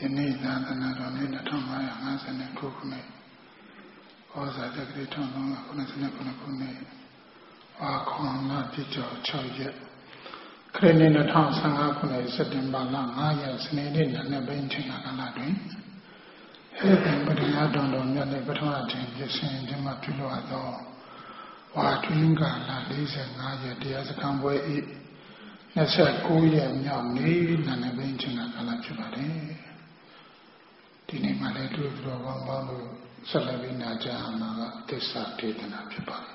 ယနေ့သာသနာတော်နှစ်2559ခုနှစ်ဩဇာတက္ကရာ1389ခုနှစ်ဝါခွန်လပြည့်ကျော်6ရက်ခရစ်နှစ်2015ခုနှစ်စက်တင်ဘာလ9ရက်စနေနေ့နံနက်ပိုင်းချိန်ကာလတွင်ဟေဘပရိယာတော်တော်မြတ်တဲ့ပထမထင်ပြည့်စုံခြင်းမှပြုလို့ရသောဝါတွင်ကာလ45ရက်တရားစခန်းပွဲ၏29ရက်မြောက်နေ့နံနက်ပိုင်းချိန်ကာလဖြစ်ပါတယ်ဒီနေ့မှလည်းတွေ့ပြီးတော့ဘောင်းလို့ဆက်လက်ပြီးနာကြားမှာကသစ္စာဒေသနာဖြစ်ပါတယ်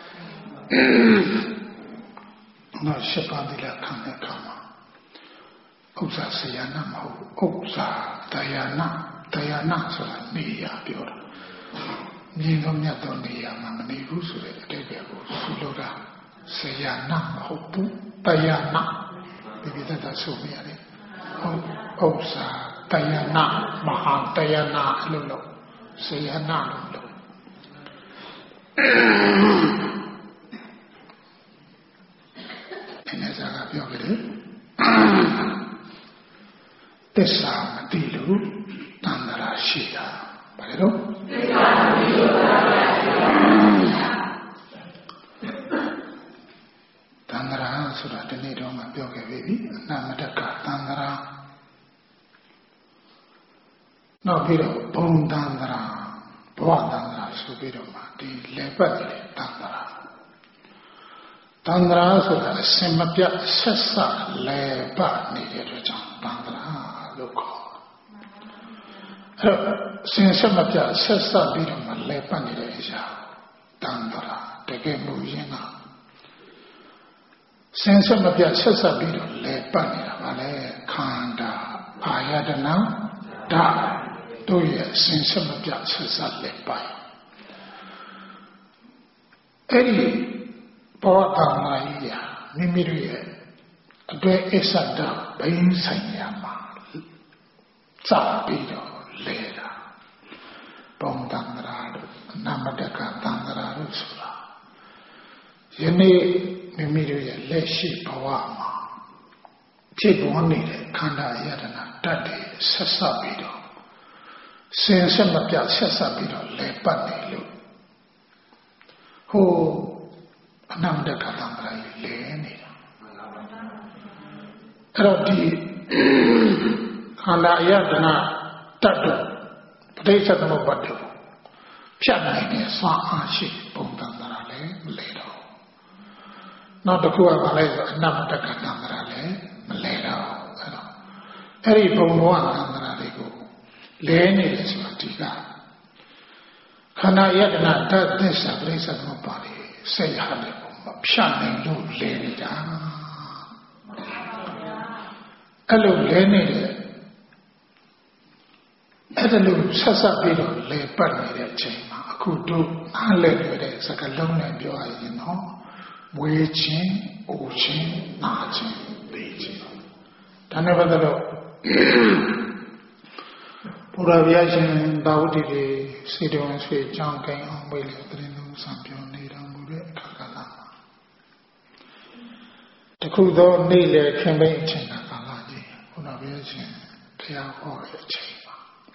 ။နောက်ရှင်းပါသီလခံတဲ့အခါမှာဥစ္စာဆရာနာမဟုတ်ဥစ္စာတရားနာဆိုတာနေရပြောတာ။မြင်တော့မြတ်တော့နေရမှာမနေဘူးဆိုတဲ့အတိတ်ကိုဆိုလိုတာဆရာနာမဟုတ်ဘူးတရားနာဒီပြတ်တာဆိုပြရတယ်။ဥစ္စာတရားနာမဟာတရားနာလို့ဆရာနာလို့ဒီနေ့စကားပြောကြတယ်သစ္စာမသိလို့တန်ត្រာရှိတာဘာလဲတော့သစ္စာမသိလို့တန်ត្រာရှိတာတန်ត្រာဆိုတာဒီနေ့တော့မှပြောခဲ့ပြီအနာမတ္တကတန်ត្រာနောက်ပြီးတော့ဘုံတန်ត្រာဘဝတန်ត្រာဆိုပြီးတော့မှဒီလေပတ်တဲ့တန်ត្រာတန်ត្រာဆိုတာအစင်မပြတ်ဆက်ဆက်လေပတ်နေတဲ့အတွက်ကြောင့်တန်ត្រာလို့ခေါ်အဲ့တော့စင်ဆက်မပြတ်ဆက်ဆက်ပြီးတော့မှလေပတ်နေတဲ့အရာတန်ត្រာတကယ်လို့ရင်းကစင်ဆက်မပြတ်ဆက်ဆက်ပြီးတော့လေပတ်နေတာဗာလေခန္ဓာအာယတနာဓာတ်တို့ရဲ့စင်ဆက်မပြတ်ဆက်ဆက်လေပတ်အဲ့ဒီဘောဓမာကြီးရာမိမိတို့ရဲ့အတွဲအစ္ဆဒဘိန်းဆိုင်ရာမှာစပြီးတော့လဲတာပုံတန္တရာတို့အနာမတ္တကတန္တရာတို့ဆိုတာယနေ့မိမိတို့ရဲ့လက်ရှိဘဝမှာဖြစ်ပေါ်နေတဲ့ခန္ဓာယတနာတတ်တယ်ဆက်ဆက်ပြီးတော့စင်ဆက်မပြတ်ဆက်ဆက်ပြီးတော့လဲပတ်နေလို့ဟိုအနန္တကတံပရာကြီးလဲနေတာအဲ့တော့ဒီခန္ဓာယတနာတတ်တော့ပဋိစ္စသမုပ္ပါဒ်ဖြတ်နိုင်တဲ့စွမ်းအားရှိပုံတန်တရာလည်းမလဲတော့နောက်တစ်ခုကဘာလဲဆိုအနန္တကတံပရာလည်းမလဲတော့အဲ့ဒီဘုံဘောတန်တရာတွေကိုလဲနေတယ်ဆိုတာဒီကခန္ဓာယတနာတတ်သစ္စာပဋိစ္စသမုပ္ပါဒ်စိတ်ဟာလည်းဖြတ်နိုင်လို့လဲနေတာအဲ့လိုလဲနေတယ်အဲ့ဒါလို့ဆက်ဆက်ပြီးတော့လဲပတ်နေတဲ့အချိန်မှာအခုတို့အားလဲတဲ့စကားလုံးနဲ့ပြောရရင်တော့ဝေခြင်း၊အိုခြင်း၊နာခြင်း၊သိခြင်းဒါနဲ့ပတ်သက်လို့ဘုရားဗျာရှင်သာဝတိတွေစေတဝန်ဆွေကြောင်းကိုင်းအောင်မေးလေသတင်းလုံးစံပြောနေတော်မူတဲ့အခါကလာတခုသောနေ့လေခင်ပိအချိန်ကာလကြီးဘုရားဗျာရှင်တရားဟောတဲ့အချိန်မှာ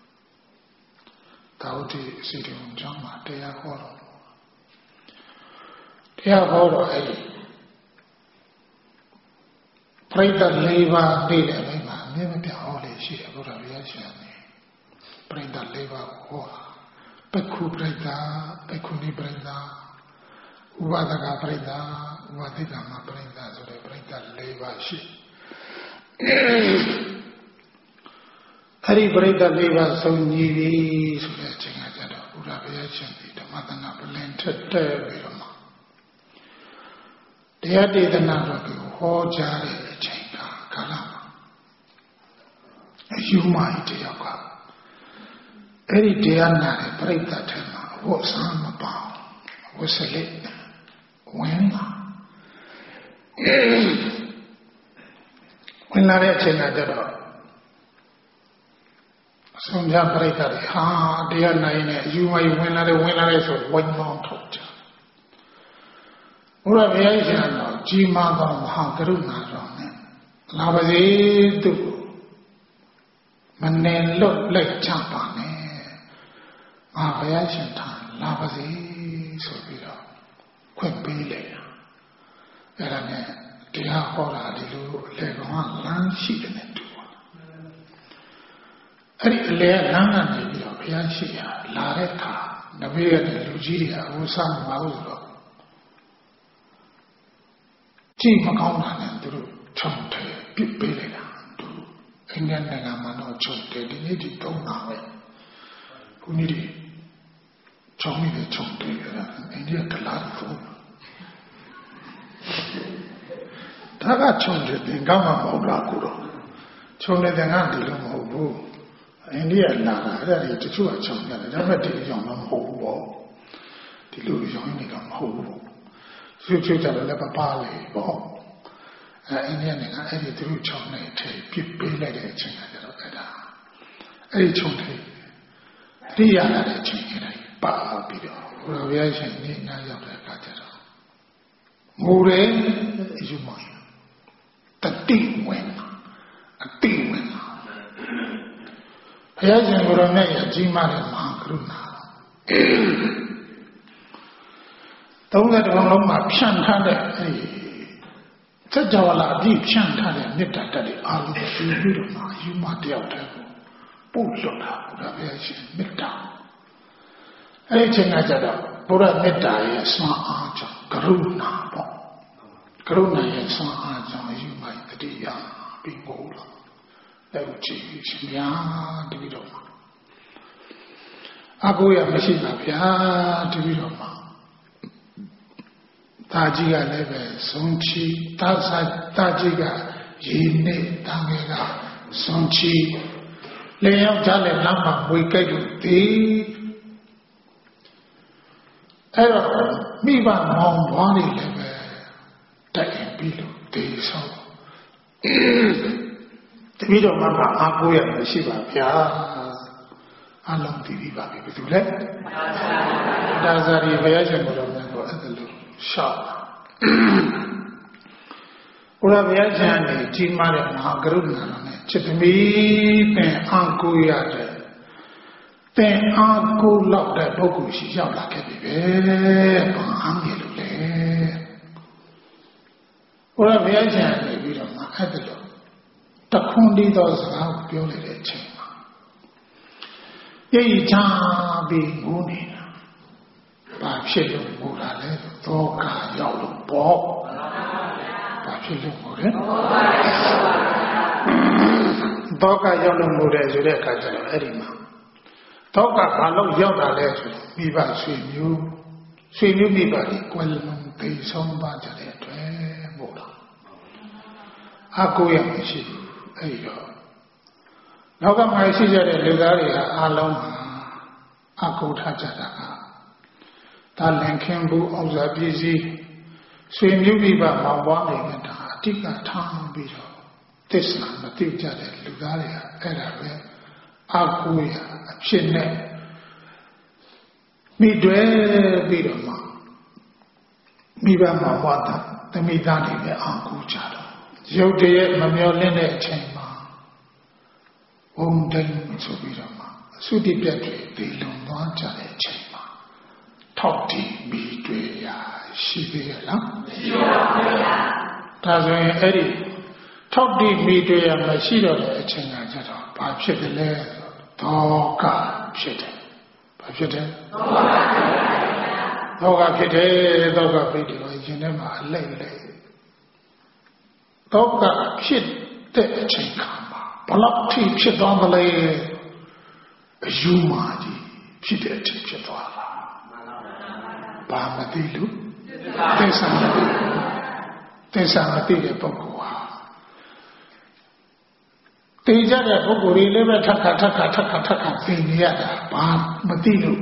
သာဝတိစေတဝန်ကြောင်းမှာတရားဟောတော့အဲ့ဒီပရိသတ်၄ပါးနေ့လေပိုင်းမှာအမြဲမပြတ်ဟောလေရှိတယ်ဘုရားဗျာရှင်ပရိသတ်၄ပါးဟောပက္ခုပရိသတ်ပက္ခုနိပရိသတ်ဥပဒကပရိသတ်ဥပသိကမပရိသတ်ဆိုတဲ့ပရိသတ်၄ပါးရှိအဲ့ဒီပရိသတ်၄ပါးဆုံးညီပြီဆိုတဲ့အချိန်ကကျတော့ဘုရားဘုရားရှင်ဒီဓမ္မသနာပလင်ထက်တဲ့ပြီးတော့မှတရားဒေသနာတော်ကိုဟောကြားတဲ့အချိန်ကကာလမှာအယူမကြီးတယောက်ကအဲ့ဒီတရားနာတဲ့ပြိဿတ်ထဲမှာဝတ်စားမပေါအောင်ဝတ်စလက်ဝင်လာတဲ့အချိန်ကကျတော့အဆုံးဖြတ်ပြိဿတ်တွေဟာတရားနာရင်လည်းအယူမကြီးဝင်လာတယ်ဆိုဝိုင်းမောင်းထုတ်ကြဘုရားဘုရားရှင်တော်ကြီးမားသောမဟာကရုဏာတော်နဲ့လာပါစေသူမနေလွတ်လက်ချပါနဲ့ငါဘုရားရှင်ထာလာပါစေဆိုပြီးတော့ခွင့်ပေးလိုက်တာအဲ့ဒါနဲ့တရားဟောတာဒီလိုအလေကောင်ကလမ်းရှိတယ်နဲ့တူပါအဲ့ဒီအလေလမ်းကနေပြီးတော့ဘုရားရှိရာလာတဲ့အခါနဘေးရဲ့လူကြီးတွေကဟိုစားမှာလို့ဆိုတော့ကြည့်မကောင်းတာနဲ့သူတို့ချုံတယ်ပြစ်ပေးလိုက်တာသူအိန္ဒိယနိုင်ငံမှာတော့ချုံတယ်ဒီနေ့ဒီတုံးတာပဲဘုန်းကြီးတွေချုံနေတယ်ချုံတယ်အိန္ဒိယကလာဖို့ဒါကချုံတယ်သင်္ကန်းမှာမဟုတ်လားကိုတော့ချုံတယ်သင်္ကန်းဒီလိုမဟုတ်ဘူးအိန္ဒိယလာတာအဲ့ဒါတွေတချို့ကချုံတယ်ဒါပေမဲ့ဒီကြောင်တော့မဟုတ်ဘူးပေါ့ဒီလိုရောင်းနေတော့မဟုတ်ဘူးဆွေးကြတယ်လည်းပါလေပေါ့အိန္ဒိယနိုင်ငံအဲ့ဒီသူတို့ချုံနေတယ်ပြစ်ပေးလိုက်တဲ့အချိန်ကကျတော့အဲ့ဒါအဲ့ဒီချုံတယ်တိရလာတဲ့အချိန်ကလည်းပါပြီးတော့ဘုရားရှင်နေနာရောက်တဲ့အခါကျတော့ငိုတယ်အယူမှတတိဝင်အတိဝင်ဘုရားရှင်ကိုယ်တော်မြတ်ရဲ့ကြီးမားတဲ့မဟာကရုဏာ30တောင်လုံးမှာဖြန့်ထားတဲ့အဲဒီစัจ java လာအပြည့်ဖြန့်ထားတဲ့မေတ္တာတက်တွေအာရုံပြုပြီးတော့မှယူမတယောက်တည်းကိုပို့လွတ်တာဘုရားဘုရားရှင်မေတ္တာအဲဒီအချိန်ကကြတော့ဘုရားမေတ္တာရဲ့ဆွမ်းအားကြောင့်ကရုဏာပေါ့ကရုဏာရဲ့ဆွမ်းအားကြောင့်ယူမတတိယပြီးပို့လို့အဲ့ဒီရှင်များတပည့်တော်မှာအကိုရမရှိပါဗျာတပည့်တော်မှာတာကြီးကလည်းပဲဆုံးချီတာကြီးကရေနဲ့တာငယ်ကဆုံးချီလျှောက်ကြတဲ့လမ်းမှာဝေကြိုက်လို့ဒီအဲ့တော့မိဘမောင်ဘွားတွေလည်းပဲတိုက်ပြီးလို့ဒီဆုံးတပည့်တော်မှာအာကိုရမရှိပါဗျာအလုံးတည်ပြီးပါပြီဘယ်သူလဲဒါဇာတိဘုရားရှင်ကိုယ်တော်များကိုအဲ့ဒါလို့ရှောက်ဘုရားဘုရားရှင်နဲ့ကြီးမားတဲ့မဟာကရုဏာတော်နဲ့ချစ်သမီးပင်အာကိုရတဲ့ပင်အာကိုလောက်တဲ့ပုဂ္ဂိုလ်ရှိရောက်လာခဲ့ပြီပဲဘာအားမြင်လို့လဲဘုရားဘုရားရှင်နဲ့ပြီးတော့မှအဲ့ဒါလို့တခွန်းတီးသောစကားကိုပြောလိုက်တဲ့အချိန်မှာရိပ်ချပြီးငိုနေတာဘာဖြစ်လို့ငိုတာလဲသောကရောက်လို့ပေါ့ဘာဖြစ်လို့ငိုလဲသောကရောက်လို့ငိုတယ်ဆိုတဲ့အခါကျတော့အဲ့ဒီမှာသောကဘာလို့ရောက်တာလဲဆိုတော့မိဘဆွေမျိုးမိဘတွေကွယ်လွန်သိဆုံးပါကြတဲ့အတွက်မို့လားအကိုရမရှိဘူးအဲ့ဒီတော့နောက်ကမှရှိကြတဲ့လူသားတွေကအားလုံးအကုထကြတာကဒါလင်ခင်ဘူးအောင်စာပစ္စည်းဆွေမျိုးမိဘမောင်ပွားနေတဲ့ဒါအတိကထားပြီးတော့သစ္စာမသိကြတဲ့လူသားတွေကအဲ့ဒါပဲအကုရအဖြစ်နဲ့မိတွဲပြီးတော့မှမိဘမောင်ပွားတာသမိသားတွေပဲအကုကြတော့ရုပ်တရက်မမျောလင့်တဲ့အချိန်မှာဘုံတိုင်းဆိုပြီးတော့မှအသုတိပြတ်တွေဒီလုံသွားကြတဲ့အချိန်မှာထောက်တည်ပြီးတွေ့ရရှိသေးရလားမရှိပါဘူးဗျာဒါဆိုရင်အဲ့ဒီထောက်တည်ပြီးတွေ့ရမရှိတော့တဲ့အချိန်ကကျတော့ဘာဖြစ်တယ်လဲဒေါကဖြစ်တယ်ဘာဖြစ်တယ်ဒေါကဖြစ်တယ်ဒေါကဖြစ်တယ်ရင်ထဲမှာအလိုက်ဒေါကဖြစ်တဲ့အချိန်ခါဘလောက်ထိဖြစ်သွားမလဲအယူမာကြီးဖြစ်တဲ့အထိဖြစ်သွားတာဘာမသိလို့သစ္စာမသိတဲ့ပုဂ္ဂိုလ်ဟာသိကြတဲ့ပုဂ္ဂိုလ်တွေလည်းပဲထပ်ခါသိနေရတာဘာမသိလို့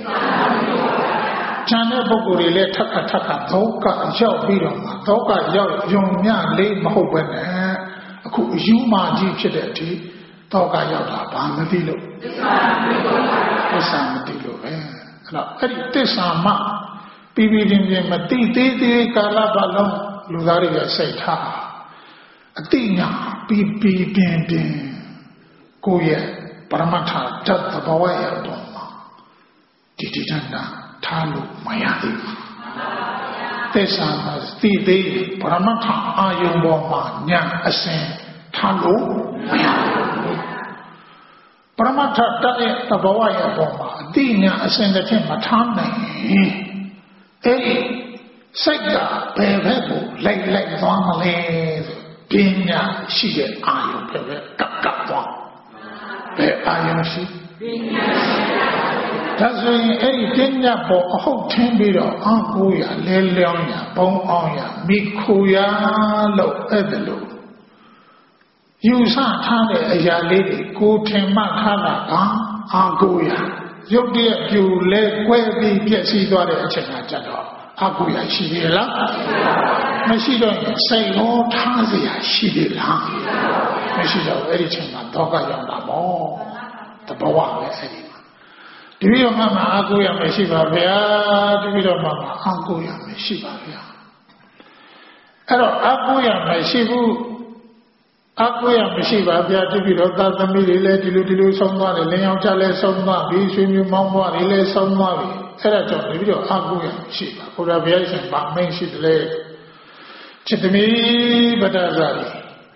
ဉာဏ်တဲ့ပုဂ္ဂိုလ်တွေလည်းထပ်ခါသောကရောက်ပြီးတော့မှသောကရောက်ယုံညလေးမဟုတ်ပဲနဲ့အခုအယူမာကြီးဖြစ်တဲ့အထိတောကရောက်တာဘာမသိလို့သစ္စာမသိလို့ပဲအဲ့တော့အဲ့ဒီသစ္စာမှပြီးပြင်းမသိသေးကာလပတ်လုံးလူသားတွေကစိတ်ထားအတိညာပြီးပြင်းကိုယ့်ရဲ့ပရမတ္ထဓာတ်သဘောရဲ့အပေါ်မှာတည်တည်တန်းတန်းထားလို့မရသေးဘူးသစ္စာမှာသိသေးပရမတ္ထအာယုံပေါ်မှာညာအစဉ်ထားလို့မရဘူးပရမတ္ထဓာတ်ရဲ့သဘောရဲ့အပေါ်မှာအတိညာအစဉ်တစ်ချက်မထားနိုင်အဲ့ဒီစိတ်ကဘယ်ဘက်ကိုလိုက်သွားမလဲပညာရှိတဲ့အာယုံပဲကပ်သွားဘယ်အာယုံရှိပညာရှိဒါဆိုရင်အဲ့ဒီပညာပေါ်အဟုတ်ထင်းပြီးတော့အကိုရလဲလျောင်းရဘုံအောင်ရမိခိုရလို့အဲ့ဒါလို့ယူဆထားတဲ့အရာလေးတွေကိုထင်မှတ်ထားတာကအကိုရရုပ်တရက်ပြူလဲကွဲပြီးပြည့်စည်သွားတဲ့အချိန်ကကြတော့အကူရရှိသေးလားမရှိတော့ရင်စိတ်ရောထားเสียရှိသေးလားမရှိတော့အဲ့ဒီချိန်မှာဒုက္ခရောက်တာပေါ့တဘဝပဲအဲ့ဒီမှာတပည့်တော်မှအကူရမရှိပါဗျာတပည့်တော်မှအကူရမရှိပါဗျာအဲ့တော့အကူရမရှိဘူးအကူရမရှိပါဗျာတပည့်တော်သာသမီတွေလည်းဒီလိုဆုံးသွားတယ်လင်းအောင်ချလည်းဆုံးသွားပြီဆွေမျိုးမောင်းပွားတွေလည်းဆုံးသွားပြီအဲ့ဒါကြောင့်ဒီပြီးတော့အကူရရှိပါဘုရားဘုရားရှင်ဗာမင်းရှိတယ်လေจิตသမီးပတ္တဇာတိ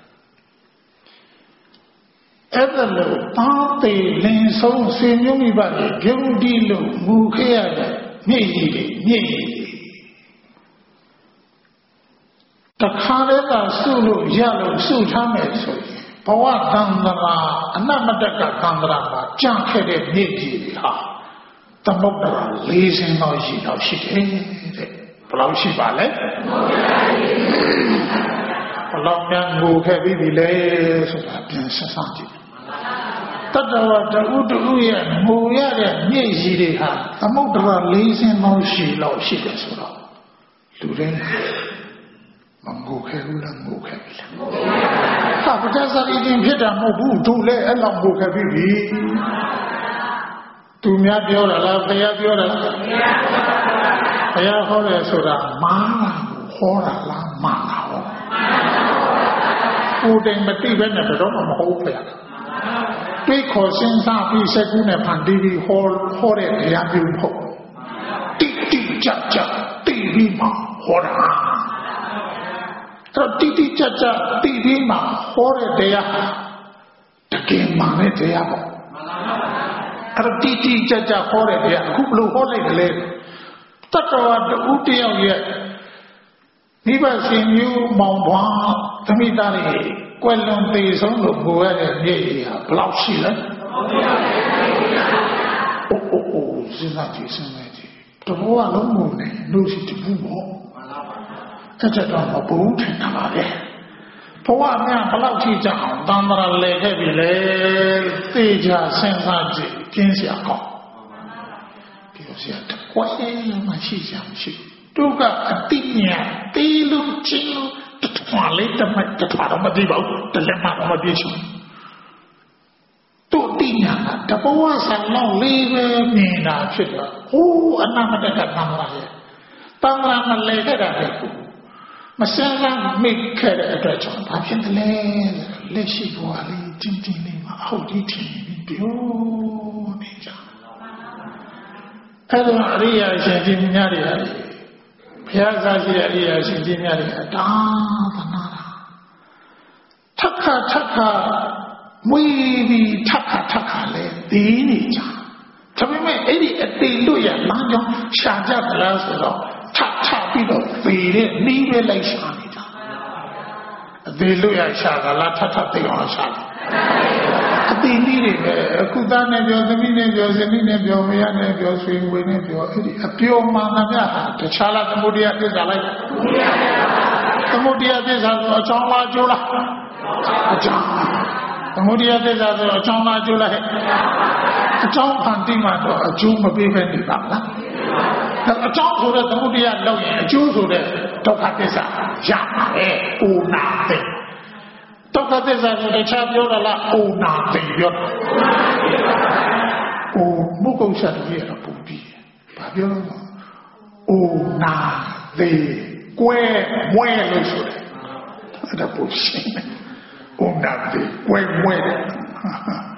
အဲ့ဒါလို့တောင်းတည်လင်းဆုံးဆွေမျိုးမိဘတွေဂုဏ်ဒီလို့ငူခဲ့ရတဲ့မြင့်ကြီးတွေတခါတည်းကစုလို့ရလို့စုထားမယ်ဆိုရင်ဘဝတန်ត្រာအနမတကတန်ត្រာမှာကြာခဲ့တဲ့မြင့်ကြီးတွေဟာသမုဒ္ဒရာ40လောက်ရှိတော့ရှိတယ်တဲ့ဘယ်လောက်ရှိပါလဲဘယ်လောက်များငိုခဲ့ပြီလဲဆိုတာပြန်ဆက်ကြည့်တတဝတဥတူရဲ့ငိုရတဲ့မြင့်ကြီးတွေဟာသမုဒ္ဒရာ40လောက်ရှိတယ်ဆိုတော့လူတိုင်းမငိုခဲ့ဘူးလားငိုခဲ့ပြီလားဟာပဋ္ဌာန်းရင်ဖြစ်တာမဟုတ်ဘူးသူလည်းအဲ့လောက်ငိုခဲ့ပြီသူများပြောတာလားဘုရားပြောတာလားဘုရားဟောတယ်ဆိုတာမားဟောတာလားမားတာဟောကိုယ်တိုင်မသိဘဲနဲ့ဘယ်တော့မှမဟုတ်ဘုရားတွေးခေါ်စဉ်းစားပြီးစကူးနဲ့ဖန်တီးပြီးဟောတဲ့တရားမျိုးမဟုတ်တိကြတိပြီးမှဟောတာတော့တိကြတိပြီးမှဟောတဲ့တရားတကယ်မှန်တဲ့တရားပေါ့အဲ့တော့တိကြဟောတဲ့တရားအခုဘယ်လိုဟောလိုက်တယ်လဲတတ္တဝါတူတယောက်ရဲ့မိဘရှင်မျိုးမောင်ပွားသမိသားတွေကွယ်လွန်ပေဆုံးလို့ကိုရတဲ့နေ့ကြီးဟာဘယ်လောက်ရှိလဲအိုးစဉ်းစားကြည့်တဘောကလုံးမနေလို့ရှိတဘူးပေါ့အဲ့ဒါတော့မဘူးထင်တာပါပဲဘဝများဘယ်လောက်ထိကြအောင်တန်ត្រာလဲခဲ့ပြီလေသိကြစဉ်းစားကြည့်ကျင်းစရာကောင်းဒီလိုစရာတကွဲမရှိကြမရှိသူကအတိညာတေးလို့ချင်းလို့ထွာလေးတမတ်တထွာတော့မသိပါဘူးတလက်မှတော့မပြည့်စုံသူတိညာကတဘဝဆံလောက်လေးပဲမြင်တာဖြစ်တော့ဟိုးအနာမတကတန်ត្រာရဲ့တန်ត្រာမလဲခဲ့တာပဲမစမ်းမိခဲ့တဲ့အတွက်ကြောင့်ဘာဖြစ်တယ်လဲလက်ရှိဘဝလေးတင်းလေးမှာအဟုတ်ကြီးထင်ပြီးပြောနေကြအဲ့တော့အရိယာရှင်ကြီးများတွေဟာဘုရားစားရှိတဲ့အရိယာရှင်ကြီးများတွေအတားသနာတာထက်ခါမွေးပြီးထက်ခါလဲသိနေကြဒါပေမဲ့အဲ့ဒီအတိလွတ်ရလမ်းကြောင်းရှာကြသလားဆိုတော့ထပြီးတော့ပေတဲ့နှီးပဲလိုက်ရှာနေတာအသေးလွတ်ရရှာကလားထသိအောင်ရှာတယ်အသေးနှီးတွေပဲအခုသားနဲ့ပြောသမီးနဲ့ပြောဇနီးနဲ့ပြောမယားနဲ့ပြောဆွေဝေနဲ့ပြောအဲ့ဒီအပြောမှန်သမျှဟာတခြားလားသမုဒိယသစ္စာလိုက်သမုဒိယသစ္စာဆိုအကြောင်းလားကျိုးလားအကြောင်းသမုဒိယသစ္စာဆိုအကြောင်းလားကျိုးလားအကြောင်းဖန်တီးမှတော့အကျိုးမပေးပဲနေပါလားအကြောင်းဆိုတဲ့သမုဒိယလောက်ရင်အကျိုးဆိုတဲ့ဒုက္ခသစ္စာရပါပဲ။အိုနာသိဒုက္ခသစ္စာကိုတခြားပြောတာလားအိုနာသိပြောတာ။အိုဘုက္ကုဆတ်ကြီးရပူပြီးဘာပြောလို့အိုနာသိကွဲမွဲလို့ဆိုတယ်။အဲ့ဒါပူရှင်း။အိုနာသိကွဲမွဲတယ်။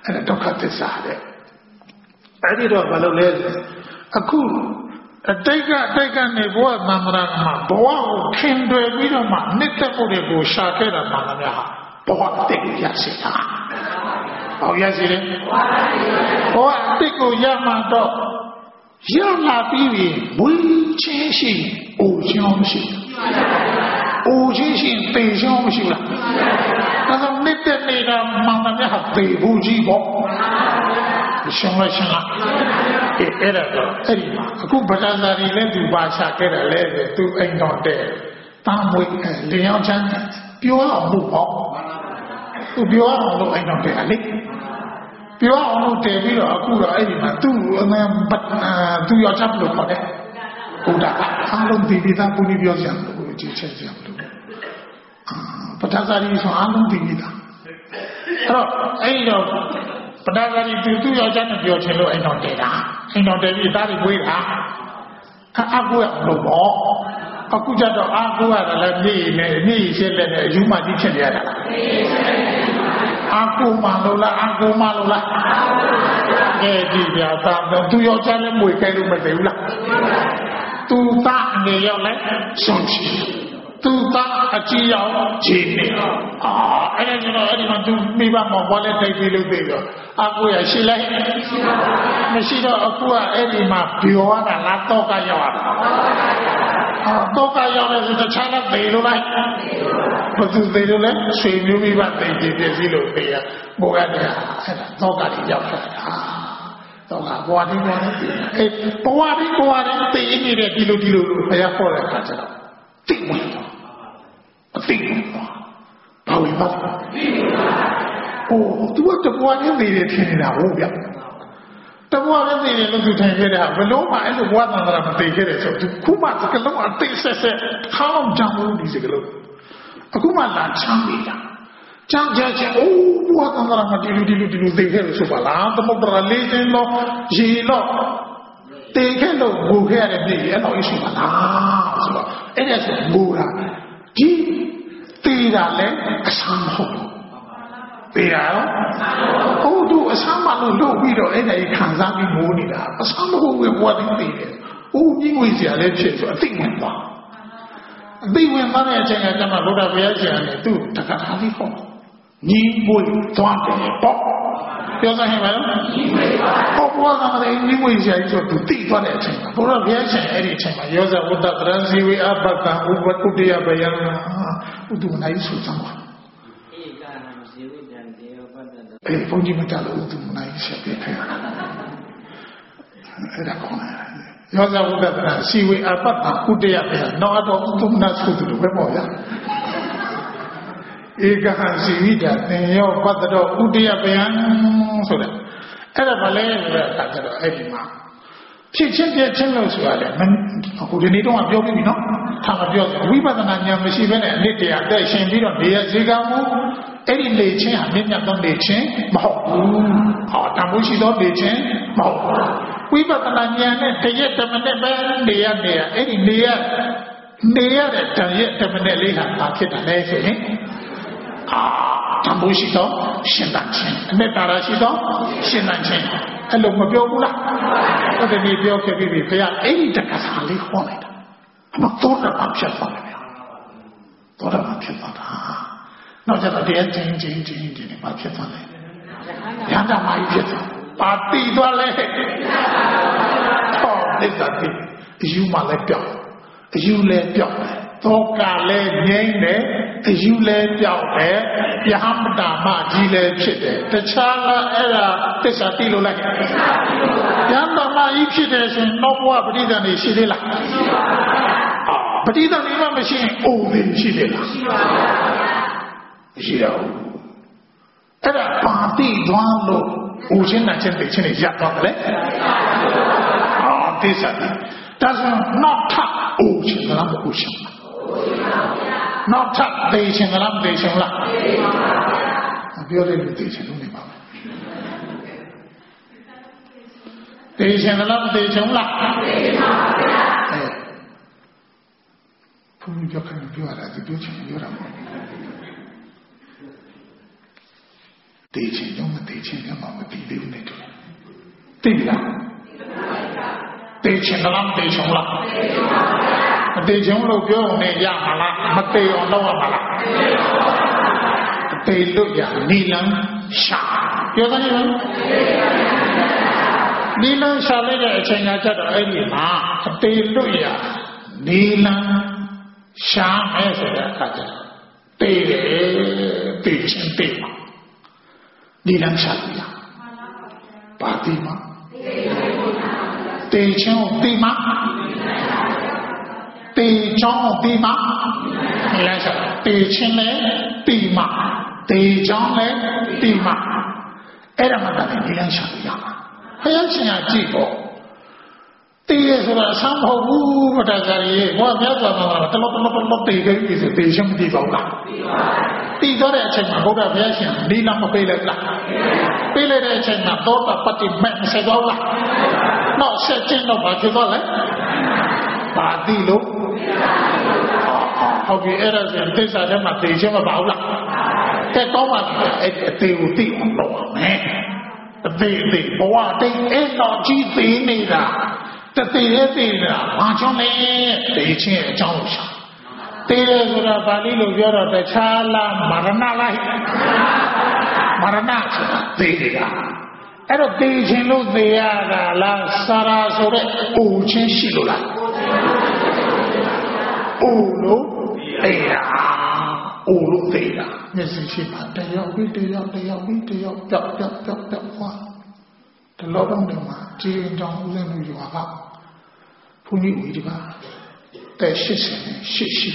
အဲ့ဒါဒုက္ခသစ္စာတဲ့အဲ့ဒီတော့ဘာလို့လဲအခုအတိတ်ကနေဘဝသံဃာမှာဘဝကိုခင်တွယ်ပြီးတော့မှနှစ်သက်မှုတွေကိုရှာခဲ့တာမှလည်းဟာဘဝအတိတ်ကိုရရှိတာဟောရရှိတယ်ဘဝအတိတ်ကိုရမှတော့ရလာပြီးရင်ဝိချင်းရှိအိုချင်းမရှိအိုချင်းရှိပေချင်းမရှိလားဒါဆိုနှစ်သက်နေတာမှန်တယ်ဟာပေဘူးကြီးပေါ့ရှင်းလားအဲ့ဒါတော့အဲ့ဒီမှာအခုဗဒသာရီလည်းသူပါချခဲ့တယ်လေသူအိမ်တော်တဲ့တာမွေလျောင်းချမ်းပြောအောင်လို့ပေါ့သူပြောအောင်လို့အိမ်တော်တဲ့လေပြောအောင်လို့တည်ပြီးတော့အခုတော့အဲ့ဒီမှာသူယောက်ျားလို့ခေါ်တယ်ဘုရားအားလုံးဒီသားပူနေပြောကြတယ်ကိုကြည့်ချက်ကြလို့ပဋ္ဌာသာရီဆိုအားလုံးဒီသားအဲ့တော့အဲ့တော့ပဋ္ဌာသာရီသူယောက်ျားနဲ့ပြောချင်လို့အိမ်တော်တယ်တာအိမ်တော်တယ်ပြီးသားတွေဝေးတာအကူရလို့ပေါ့အခုကြတော့အကူရတယ်လည်းနေ့ရှင်းလက်နဲ့အယူမှကြီးဖြစ်ရတာလားအကူမှလို့လားအကူမှလို့လားကဲဒီပြတာသူယောက်ျားလည်းမွေကြိုက်လို့မသိဘူးလားသူသားအနေရောက်လဲဆုံးချီသူသားအကြည့်ရောက်ခြေနေအဲ့ဒါကျတော့အဲ့ဒီမှာသူမိဘမော်ပေါ်လဲတိုက်ပြီးလို့သိတော့အကူရရှိလိုက်မရှိတော့အကူကအဲ့ဒီမှာပြောရတာလားတော့ကရောက်တာတော့ကရောက်တဲ့ဆိုတခြားလည်းသိလို့လိုက်ဘယ်သူသိလို့လဲဆွေမျိုးမိဘသိကြည့်ပြစီလို့သိရဘောရတယ်အဲ့ဒါတော့ကကြီးရောက်တာတော့ကဘဝဒီဘဝနဲ့အဲ့ဘဝဒီသိနေတဲ့ဒီလိုဘုရားခေါ်တဲ့အခါကျတော့သိဝင်တော့အသိဝင်တော့ဘာဝင်ပါအိုးသူကတဘဝနဲ့သိတယ်ထင်နေတာဟုတ်ဗျတဘဝနဲ့သိတယ်လို့သူထင်ခဲ့တာဘယ်လို့မှအဲ့လိုဘဝသံဃာမသိခဲ့တယ်ဆိုသူခုမှစကလုံးအသိဆက်ခေါင်းကြောင်လို့ဒီစကလုံးအခုမှလာချမ်းနေတာချမ်းအိုးဘဝသံဃာမဒီလိုသိခဲ့လို့ဆိုပါလားသမုဒ္ဒရာလေးချင်းတော့ရေတော့တေခဲ့လို့ဘူခဲ့ရတဲ့ပြည်အဲ့လိုရှိပါလားဆိုတော့အဲ့ဒါဆိုဘူတာဒီတေးတာလည်းအဆမ်းမဟုတ်ဘူးတေးတာရောဟုတ်သူအဆမ်းမလို့လုပ်ပြီးတော့အဲ့ဒါကြီးခံစားပြီးမိုးနေတာအဆမ်းမဟုတ်ဘူးဘဝတည်းတေးတယ်အိုးကြီးငွေစရာလည်းဖြစ်ဆိုအသိဝင်သွားအသိဝင်သွားတဲ့အချိန်ကတမဗုဒ္ဓဘုရားရှင်ကသူ့တက္ကရာလေးပေါ့ညီမွေသွားတယ်ပေါ့ပြောစမ်းဟဲ့ပါလားဘုရားကလည်းညီမွေစရာကြီးဆိုသူတိသွားတဲ့အချိန်မှာဘုရားဘုရားရှင်အဲ့ဒီအချိန်မှာယောဇဝတ္တတရံဇီဝေအပတ္တဥပတုတ္တယဘယံဥဒ္ဓမနိုင်ဆိုသံပါဧကံဇီဝိတံတေယောပတ္တအဲ့ဘုန်းကြီးမတလို့ဥဒ္ဓမနိုင်ဆက်ပြခဲ့အဲ့ဒါကောင်းတယ်ယောဇဝတ္တတရံဇီဝေအပတ္တဥတ္တယဘယံတော့တော့ဥဒ္ဓမနိုင်ဆိုသူပဲပေါ့ဗျာဧကဟံစီဝိတာသင်ယောပတ္တတော်ဥတ္တယပယံဆိုတဲ့အဲ့ဒါဗလဲဆိုတဲ့အခါကျတော့အဲ့ဒီမှာဖြစ်ချင်းပြချင်းလို့ဆိုရတယ်အခုဒီနေ့တော့ပြောပြီးပြီနော်ထားမပြောဝိပဿနာဉာဏ်မရှိဘဲနဲ့အနစ်တရားအသက်ရှင်ပြီးတော့နေရစေကမှုအဲ့ဒီလေချင်းဟာမြင့်မြတ်သောနေချင်းမဟုတ်ဘူးတန်ဖိုးရှိသောနေချင်းမဟုတ်ဘူးဝိပဿနာဉာဏ်နဲ့တရက်တစ်မိနစ်ပဲနေရအဲ့ဒီနေရတဲ့တန်ရက်တစ်မိနစ်လေးဟာဘာဖြစ်တာလဲဆိုရင်တန်ဖိုးရှိသောရှင်သန်ခြင်းအနှစ်သာရရှိသောရှင်သန်ခြင်းအဲ့လိုမပြောဘူးလားဟုတ်တယ်ဒီပြောခဲ့ပြီဘုရားအဲ့ဒီတက္ကသလေးခေါ်လိုက်တာအမတော်တာဖြစ်သွားတယ်ဗျာတော်တာဖြစ်သွားတာနောက်ကျတော့တရားချင်းဘာဖြစ်သွားလဲရဟန္တာမကြီးဖြစ်သွားပါတိသွားလဲဟောဒိဋ္ဌတိအယူမှလည်းပြောက်အယူလည်းပြောက်သောကလည်းငြိမ့်တယ်အယူလည်းပြောက်တယ်ယဟမတာမကြီးလည်းဖြစ်တယ်တခြားကအဲ့ဒါသစ္စာတိလို့လိုက်ယဟမတာမကြီးဖြစ်တယ်ဆိုရင်နောက်ဘဝပဋိသန္ဓေရှိသေးလားပဋိသန္ဓေမှမရှိရင်အိုးသေးရှိသေးလားမရှိတော့ဘူးအဲ့ဒါပါတိသွားလို့အိုးချင်းနဲ့ချင်းသိချင်းနဲ့ရပ်သွားတယ်လေသစ္စာတိဒါဆိုနောက်ထပ်အိုးချင်းလားမအိုးချင်းနောက်ထပ်သိချင်းလားမသိချင်းလားပြောတယ်လို့သိချင်းလို့နေပါမယ်သိချင်းလားမသိချင်းလားသိပါဗျာဘုန်းကြီးပြောရတာဒီပြောချင်းပြောတာတေချင်တော့မတေချင်တော့မတည်သေးဘူးနဲ့တူသိလားတေချင်လားမတေချင်လားမတေချင်လို့ပြောနေရမှာလားမတေအောင်လုပ်ရမှာလားတေလို့ရနီလန်းရှာပြောတယ်နော်နီလန်းရှာလိုက်တဲ့အချိန်ကကြတော့အဲ့ဒီမှာတေလို့ရနီလန်းရှာမယ်ဆိုတဲ့အခါကျတော့တေတယ်တေချင်တေမှာနီလန်းရှာလို့ရပါတိမှာတေချင်တေမှာတေချောင်းတေမှာနီလန်းရှာတေချင်လေတေမှာတေချောင်းလေတေမှာအဲ့ဒါမှတည်းနီလန်းရှာလို့ရမှာဘုရားရှင်ကကြည့်ပေါ့တေရဆိုတာအဆမ်းမဟုတ်ဘူးဘုရားကြာကြီးဘုရားမြတ်စွာဘုရားတလောတေခဲ့ပြီဆိုတေရှင်မကြည့်ပါဘူးလားတီးတော့တဲ့အချိန်မှာဘုရားဘုရားရှင်နီလန်းမပေးလိုက်လားပေးလိုက်တဲ့အချိန်မှာသောတာပတ္တိမဲ့မဆက်တော့လားတော့ဆက်ချင်းတော့ဘာဖြစ်သွားလဲပါတိလို့ဟုတ်ပြီအဲ့ဒါဆိုသစ္စာထဲမှာတေချင်းမပါဘူးလားတဲ့တော့မှအဲ့အသေးကိုသိအောင်လုပ်ရမယ်အသေးဘဝတိတ်အဲ့တော့ကြီးသေးနေတာတသေးရဲ့သေးနေတာဘာကြောင့်လဲတေချင်းရဲ့အကြောင်းကိုရှာတေးတယ်ဆိုတာပါဠိလိုပြောတော့တခြားလားမရဏလားမရဏဆိုတာတေးတယ်အဲ့တော့တေးခြင်းလို့သေရတာလားစာရာဆိုတဲ့အိုချင်းရှိလို့လားအိုလို့သေတာအိုလို့သေတာမျက်စိရှိမှတယောက်ပြီးတယောက်တယောက်ပြီးတယောက်ပြောက်ဟောဒီလောကမှာကြည်ရင်တောင်ဦးဇင်းတို့ရွာကဘုန်းကြီးဝီဒီပါတဲ့80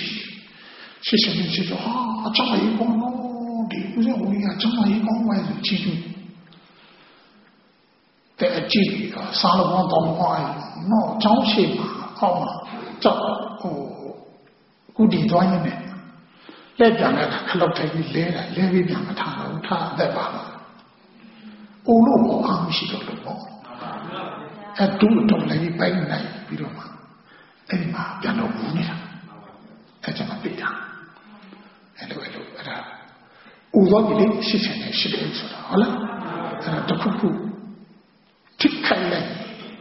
ရှိတော့အချမ်းရေးကောင်းတော့ဒီဦးဇင်းဦးကြီးအချမ်းရေးကောင်းပါလေချီချူတဲ့အကြည့်ကစားလို့ကောင်းတော့ဟောနော်ချောင်းရှိမှာဟောမှာကြောက်ကုတီသွားရင်လည်းလက်ပြန်တဲ့ခလုတ်ထိုင်ပြီးလဲပြီးပြန်မထားတော့ထားအသက်ပါတော့အိုလို့ဘောအောင်ရှိတော့လို့ပေါ့အဲတူတော့လည်းပိုင်နိုင်ပြီးတော့မှအဲ့ဒီမှာပြန်တော့ဘူးနေတာအဲ့ကျမှပြတာအဲ့လိုအဲ့ဒါဥသောကြီးလေးရှိချင်တယ်ရှိတယ်ဆိုတာဟုတ်လားအဲ့ဒါတခုခုထိခိုက်လိုက်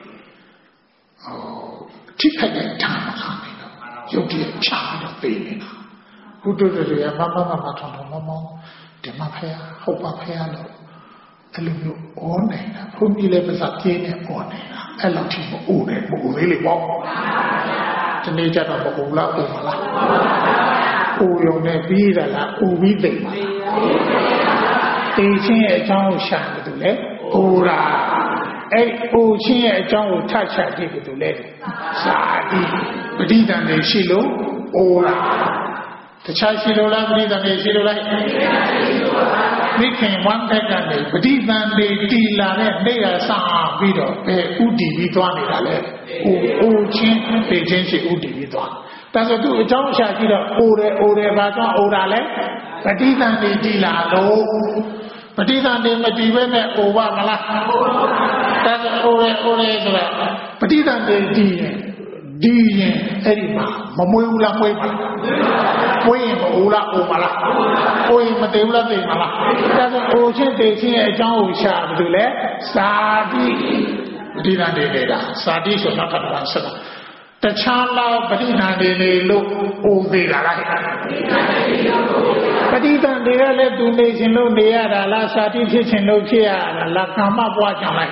ထိခိုက်တဲ့ဓာတ်မခံနိုင်တော့ရုပ်တရက်ချပြီးတော့ပေးနေတာဘုဒ္ဓတွေကမထုံမောဒီမှာဖះဟုတ်ပါဖះလို့အဲ့လိုမျိုးအော်နေတာဘုန်းကြီးလည်းပါစပြင်းနေအော်နေတာအဲ့လောက်ထိမအိုးနဲ့မအိုးသေးလေပေါ့ဒီနေ့ကျတော့မအိုးလားအိုးမလားအိုးရုံနဲ့ပြီးတာလားအိုးပြီးသိမှာသိချင်းရဲ့အကြောင်းကိုရှာတယ်သူလေအိုးတာအဲ့အိုးချင်းရဲ့အကြောင်းကိုထချကြည့်တယ်သူလေစာတိပဋိသန္ဓေရှိလို့အိုးတာတခြားရှိလို့လားပဋိသန္ဓေရှိလို့လားမိခင်ဝမ်းတက်ကနေပဋိသန္ဓေတီလာတဲ့နေရာစပြီးတော့ပဲဥတည်ပြီးသွားနေတာလေအိုးချင်းသိချင်းရှိဥတည်ပြီးသွားဒါဆိုသူအကြောင်းရှာကြည့်တော့အိုတယ်ဘာကြောင့်အိုတာလဲပဋိသန္ဓေတီလာလို့ပဋိသန္ဓေမတီးပဲနဲ့အိုပါမလားဒါဆိုအိုတယ်ဆိုတာပဋိသန္ဓေတီးရင်အဲ့ဒီမှာမမွေးဘူးလားမွေးပါလားမွေးရင်မအိုလားအိုပါလားအိုရင်မသေးဘူးလားသိမှာလားဒါဆိုအိုချင်းသိချင်းရဲ့အကြောင်းကိုရှာဘယ်လိုလဲစာတိပဋိသန္ဓေနေတာစာတိဆိုနောက်တစ်ခါဆက်တာတခြားလောက်ပဋိသန္ဓေနေလို့အိုသေးတာလားပဋိသန္ဓေကလည်းသူနေခြင်းလို့နေရတာလားစာတိဖြစ်ခြင်းလို့ဖြစ်ရတာလားကာမဘဝကြောင့်လိုက်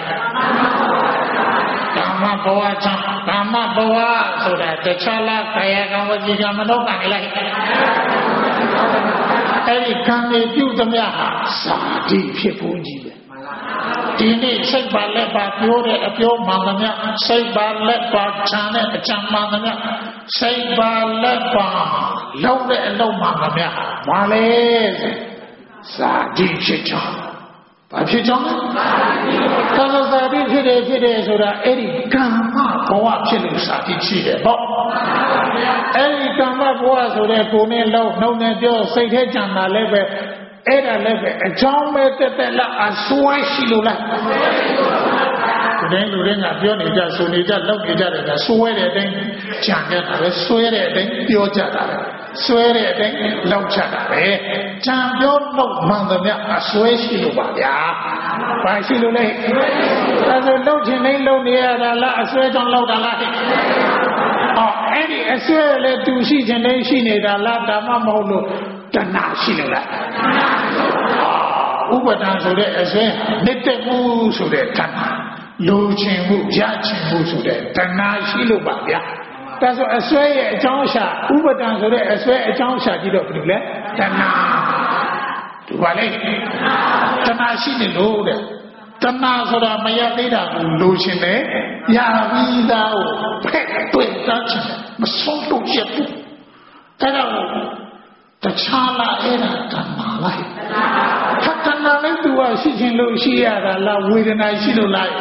ကာမဘဝကြောင့်ကာမဘဝဆိုတာတခြားလားကာယကံဝစီကံမနောကံလိုက်အဲ့ဒီကံတွေပြုသမျှဟာစာတိဖြစ်ဖို့ကြီးပဲဒီနေ့စိတ်ပါလက်ပါပြောတဲ့အပြောမှန်သမျှစိတ်ပါလက်ပါခြံတဲ့အကြံမှန်သမျှစိတ်ပါလက်ပါလောက်တဲ့အလုံးမှန်သမျှဘာလဲစာတိဖြစ်ကြောင်းဘာဖြစ်ကြောင်းလဲသာတိဖြစ်တယ်ဆိုတာအဲ့ဒီကမ္မဘဝဖြစ်လို့စာတိရှိတယ်ပေါ့အဲ့ဒီကမ္မဘဝဆိုတဲ့ကိုယ်နဲ့လုံးနှုတ်နဲ့ပြောစိတ်ထဲကြံတာလည်းပဲအဲ့ဒါလည်းပဲအကြောင်းပဲတက်လာအစွဲရှိလို့လားတိုင်းလူတွေကပြောနေကြဆိုနေကြလောက်နေကြတယ်ကစွဲတဲ့အတိုင်းကြံနေတာပဲစွဲတဲ့အတိုင်းပြောကြတာပဲစွဲတဲ့အတိုင်းလောက်ချတာပဲကြံပြောလို့မှန်သမျှအစွဲရှိလို့ပါဗျာဘာရှိလို့လဲအဲဆိုလောက်ချင်နေလောက်နေရတာလားအစွဲကြောင့်လောက်တာလားအဲ့ဒီအစွဲလည်းသူရှိချင်နေရှိနေတာလားဒါမှမဟုတ်လို့တဏှာရှိလို့လားဥပဒံဆိုတဲ့အစွဲနေတဲ့မှုဆိုတဲ့တဏှာလူချင်းမှုရချင်းမှုဆိုတဲ့တဏှာရှိလို့ပါဗျာဒါဆိုအစွဲရဲ့အကြောင်းအရာဥပဒံဆိုတဲ့အစွဲအကြောင်းအရာကြည့်တော့ဘယ်လိုလဲတဏှာဒီပါလေတဏှာရှိနေလို့တဲ့တဏှာဆိုတာမရသေးတာကိုလူချင်းတယ်ရပြီးသားကိုဖက်တွေ့တတ်ချင်မဆုံးတော့ရဘူးဒါတော့တခြားလာအဲ့ဒါတဏှာလိုက်တဏှာလည်းသူကရှိချင်လို့ရှိရတာလားဝေဒနာရှိလို့လား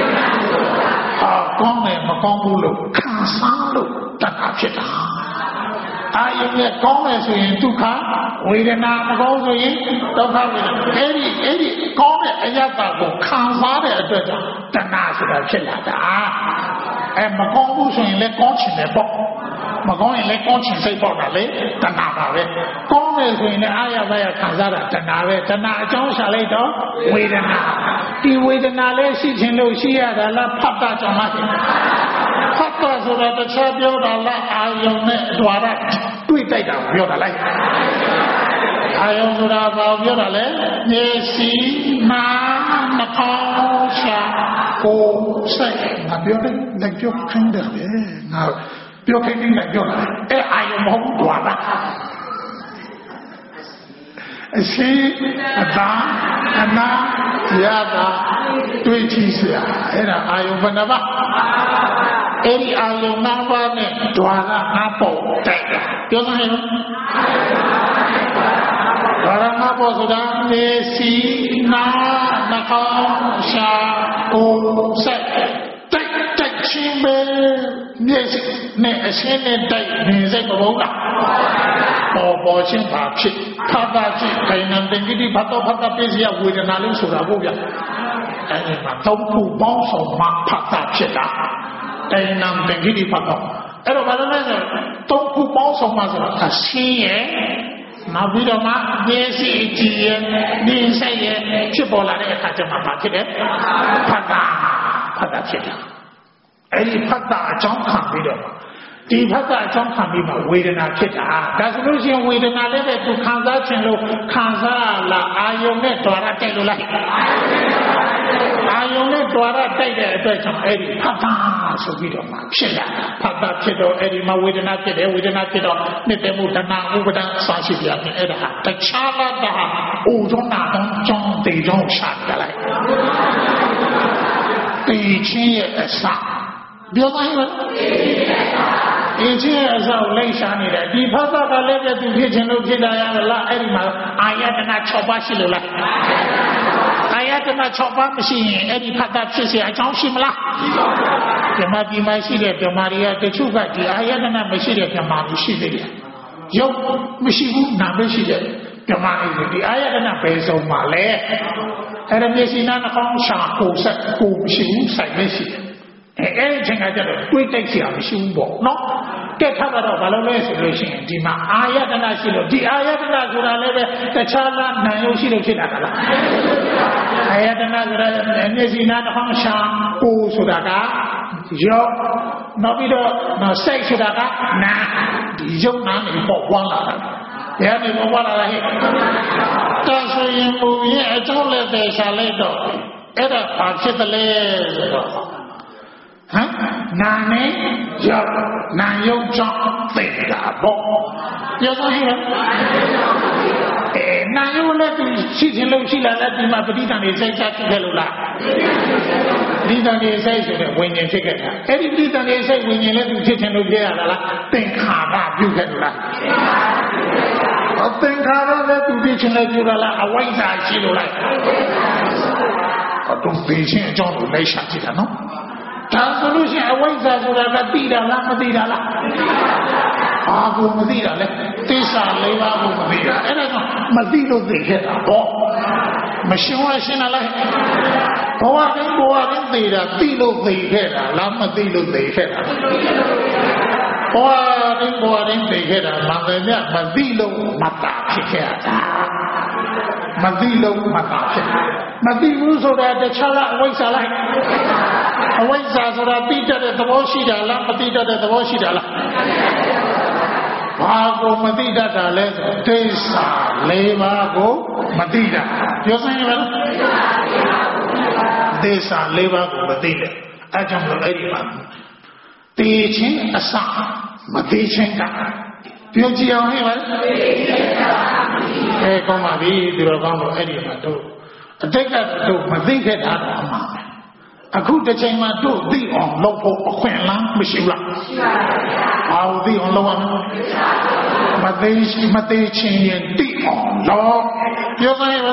ကောင်းတယ်မကောင်းဘူးလို့ခံစားလို့တဏှာဖြစ်တာအာယုံနဲ့ကောင်းတယ်ဆိုရင်ဒုက္ခဝေဒနာမကောင်းဆိုရင်ဒုက္ခဝေဒနာအဲ့ဒီကောင်းတဲ့အယတ္တကိုခံစားတဲ့အတွက်ကြောင့်တဏှာဆိုတာဖြစ်လာတာမကောင်းဘူးဆိုရင်လည်းကောင်းချင်တယ်ပေါ့မကောင်းရင်လည်းကောင်းချင်စိတ်ပေါ့တာလေတဏှာပါပဲကောင်းတယ်ဆိုရင်လည်းအာရပါရခံစားတာတဏှာပဲတဏှာအကြောင်းရှာလိုက်တော့ဝေဒနာဒီဝေဒနာလည်းရှိချင်လို့ရှိရတာလားဖတ်တာကြောင့်လားဖတ်တာဆိုတာတခြားပြောတာလားအာယုံနဲ့ဓဝရတွေ့တိုက်တာပြောတာလိုက်အာယုံဆိုတာဘာပြောတာလဲမျက်စိနားနှာခေါင်းရှာကိုယ်စိတ်ငါပြောတယ်လက်ပြောခိုင်းတယ်ပဲငါပြောခိုင်းနေတယ်ပြောတာအာယုံမဟုတ်ဘူးဓဝရအရှိအသာအနာရတာတွေ့ကြည့်เสียအဲ့ဒါအာယုံဘယ်နှပါအဲ့ဒီအာယုံ၅ပါးနဲ့ဓဝရ၅ပေါ့တိုက်တာပြောစမ်းဟဲ့ဓဝရ၅ပေါ့ဆိုတာမျက်စိနားနှာခေါင်းရှာကိုယ်စိတ်တိုက်ချင်းပဲမျက်စိနဲ့အရှင်းနဲ့တိုက်နေစိတ်မဟုတ်လားပေါ်ချင်းပါဖြစ်ဖတ်တာဖြစ်ခိုင်နံတင်ကြည့်ဖတ်တော့ဖတ်တာပြည့်စရာဝေဒနာလို့ဆိုတာဟုတ်ဗျအဲဒီမှာသုံးခုပေါင်းစုံမှဖတ်တာဖြစ်တာခိုင်နံတင်ကြည့်ဖတ်တော့အဲ့တော့ဘာလို့လဲဆိုသုံးခုပေါင်းစုံမှဆိုတာအရှင်းရဲ့နောက်ပြီးတော့မှမျက်စိကြည့်ရဲ့ဉာဏ်စိတ်ရဲ့ဖြစ်ပေါ်လာတဲ့အခါကျမှဘာဖြစ်လဲဖတ်တာဖြစ်တာအဲ့ဒီဖတ်တာအကြောင်းခံပြီးတော့ဒီဖတ်တာအကြောင်းခံပြီးမှဝေဒနာဖြစ်တာဒါဆိုလို့ရှိရင်ဝေဒနာလည်းပဲသူခံစားခြင်းလို့ခံစားလာအာယုံနဲ့ဓဝရတိုက်လို့လားအာယုံနဲ့ဓဝရတိုက်တဲ့အတွက်ကြောင့်အဲ့ဒီဖတ်တာဆိုပြီးတော့မှဖြစ်လာဖတ်တာဖြစ်တော့အဲ့ဒီမှာဝေဒနာဖြစ်တယ်ဝေဒနာဖြစ်တော့နှစ်မှုတဏှာဥပဒံစာရှိပြတယ်အဲ့ဒါတခြားလာတာအိုzonနာတော့ကြောင်းတေကြောင်းရှာကြလိုက်တေချင်းရဲ့အစပြောပါရဲ့ဒီချင်းအစောလိုက်ရှာနေတယ်ဒီဖတ်တာကလည်းပဲသူဖြစ်ခြင်းလို့ဖြစ်လာရလားအဲ့ဒီမှာအာယတနာ6ပါးရှိလို့လားအာယတနာ6ပါးမရှိရင်အဲ့ဒီဖတ်တာဖြစ်เสียအကြောင်းရှိမလားဓမ္မဒီမှာရှိတဲ့ဓမ္မတွေကတချို့ကဒီအာယတနာမရှိတဲ့ဓမ္မတွေရှိသေးတယ်ရုပ်မရှိဘူးနာမရှိတဲ့ဓမ္မတွေဒီအာယတနာပဲဆုံးပါလေအဲ့ဒါမျက်စိနားနှာခေါင်းရှာကိုယ်ဆက်ကိုမရှိဘူးစိုက်မရှိတယ်အဲ့ဒီချိန်ကကျတော့တွေးတိုက်เสียမရှိဘူးပေါ့နော်တက်ထားတော့ဘာလို့လဲဆိုလို့ရှိရင်ဒီမှာအာယတနာရှိလို့ဒီအာယတနာဆိုတာလည်းပဲတခြားလားနာယုတ်ရှိလို့ဖြစ်လာတာလားအာယတနာဆိုတာမျက်စိနားနှာခေါင်းရှာကိုယ်ဆိုတာကရုပ်နောက်ပြီးတော့စိတ်ဆိုတာကနာဒီရုပ်နာနေပေါ့ဝမ်းလာတာဘယ်ကနေပေါ်လာတာဟဲ့တော်ဆိုရင်မူရဲ့အကြောင်းလည်းပဲရှာလိုက်တော့အဲ့ဒါဘာဖြစ်တယ်လဲဆိုတော့နာနဲ့ရောက်နာယုတ်ကြောင့်သိတာပေါ့ပြောစမ်းဟဲ့နာယုတ်လည်းသူရှိခြင်းလို့ရှိလာတဲ့ဒီမှာပဋိသန္ဓေစိတ်ချဖြစ်ခဲ့လို့လားပဋိသန္ဓေစိတ်ဆိုတဲ့ဝိညာဉ်ဖြစ်ခဲ့တာအဲ့ဒီပဋိသန္ဓေစိတ်ဝိညာဉ်လည်းသူဖြစ်ခြင်းလို့ဖြစ်ရတာလားသင်္ခါရပြုခဲ့လို့လားသင်္ခါရလည်းသူဖြစ်ခြင်းလို့ပြုတာလားအဝိဇ္ဇာရှိလို့လားတော့သိခြင်းအကြောင်းကိုလိုက်ရှာကြည့်တာနော်ဒါဆိုလို့ရှိရင်အဝိဇ္ဇာဆိုတာကသိတာလားမသိတာလားဘာကိုမသိတာလဲသစ္စာ၄ပါးကိုမသိတာအဲ့ဒါကြောင့်မသိလို့သိခဲ့တာပေါ့မရှင်းဝရှင်းလာလိုက်ဘဝတိုင်းသိတာသိလို့သိခဲ့တာလားမသိလို့သိခဲ့တာဘဝတိုင်းသိခဲ့တာမှန်တယ်မြတ်မသိလို့မတာဖြစ်ခဲ့တာမသိလို့မတာဖြစ်မသိဘူးဆိုတာတခြားကအဝိဇ္ဇာလိုက်အဝိဇ္ဇာဆိုတာသိတတ်တဲ့သဘောရှိတာလားမသိတတ်တဲ့သဘောရှိတာလားဘာကိုမသိတတ်တာလဲဆိုဒိဋ္ဌာ၄ပါးကိုမသိတာပြောစမ်းရမလားဒိဋ္ဌာ၄ပါးကိုမသိတယ်အဲကြောင့်မလို့အဲ့ဒီမှာသိချင်းအစမသိချင်းကပြောကြည့်အောင်ဟဲ့ပါကောင်းပါပြီဒီလိုကောင်းလို့အဲ့ဒီမှာတို့အတိတ်ကတို့မသိခဲ့တာတော့အမှန်ပဲအခုတစ်ချိန်မှာတို့သိအောင်လုပ်ဖို့အခွင့်အလမ်းမရှိဘူးလားရှိပါပါဘုရားသိအောင်လုပ်ရမယ်မသိချင်းရင်သိအောင်လုပ်ပြောစမ်းရပါ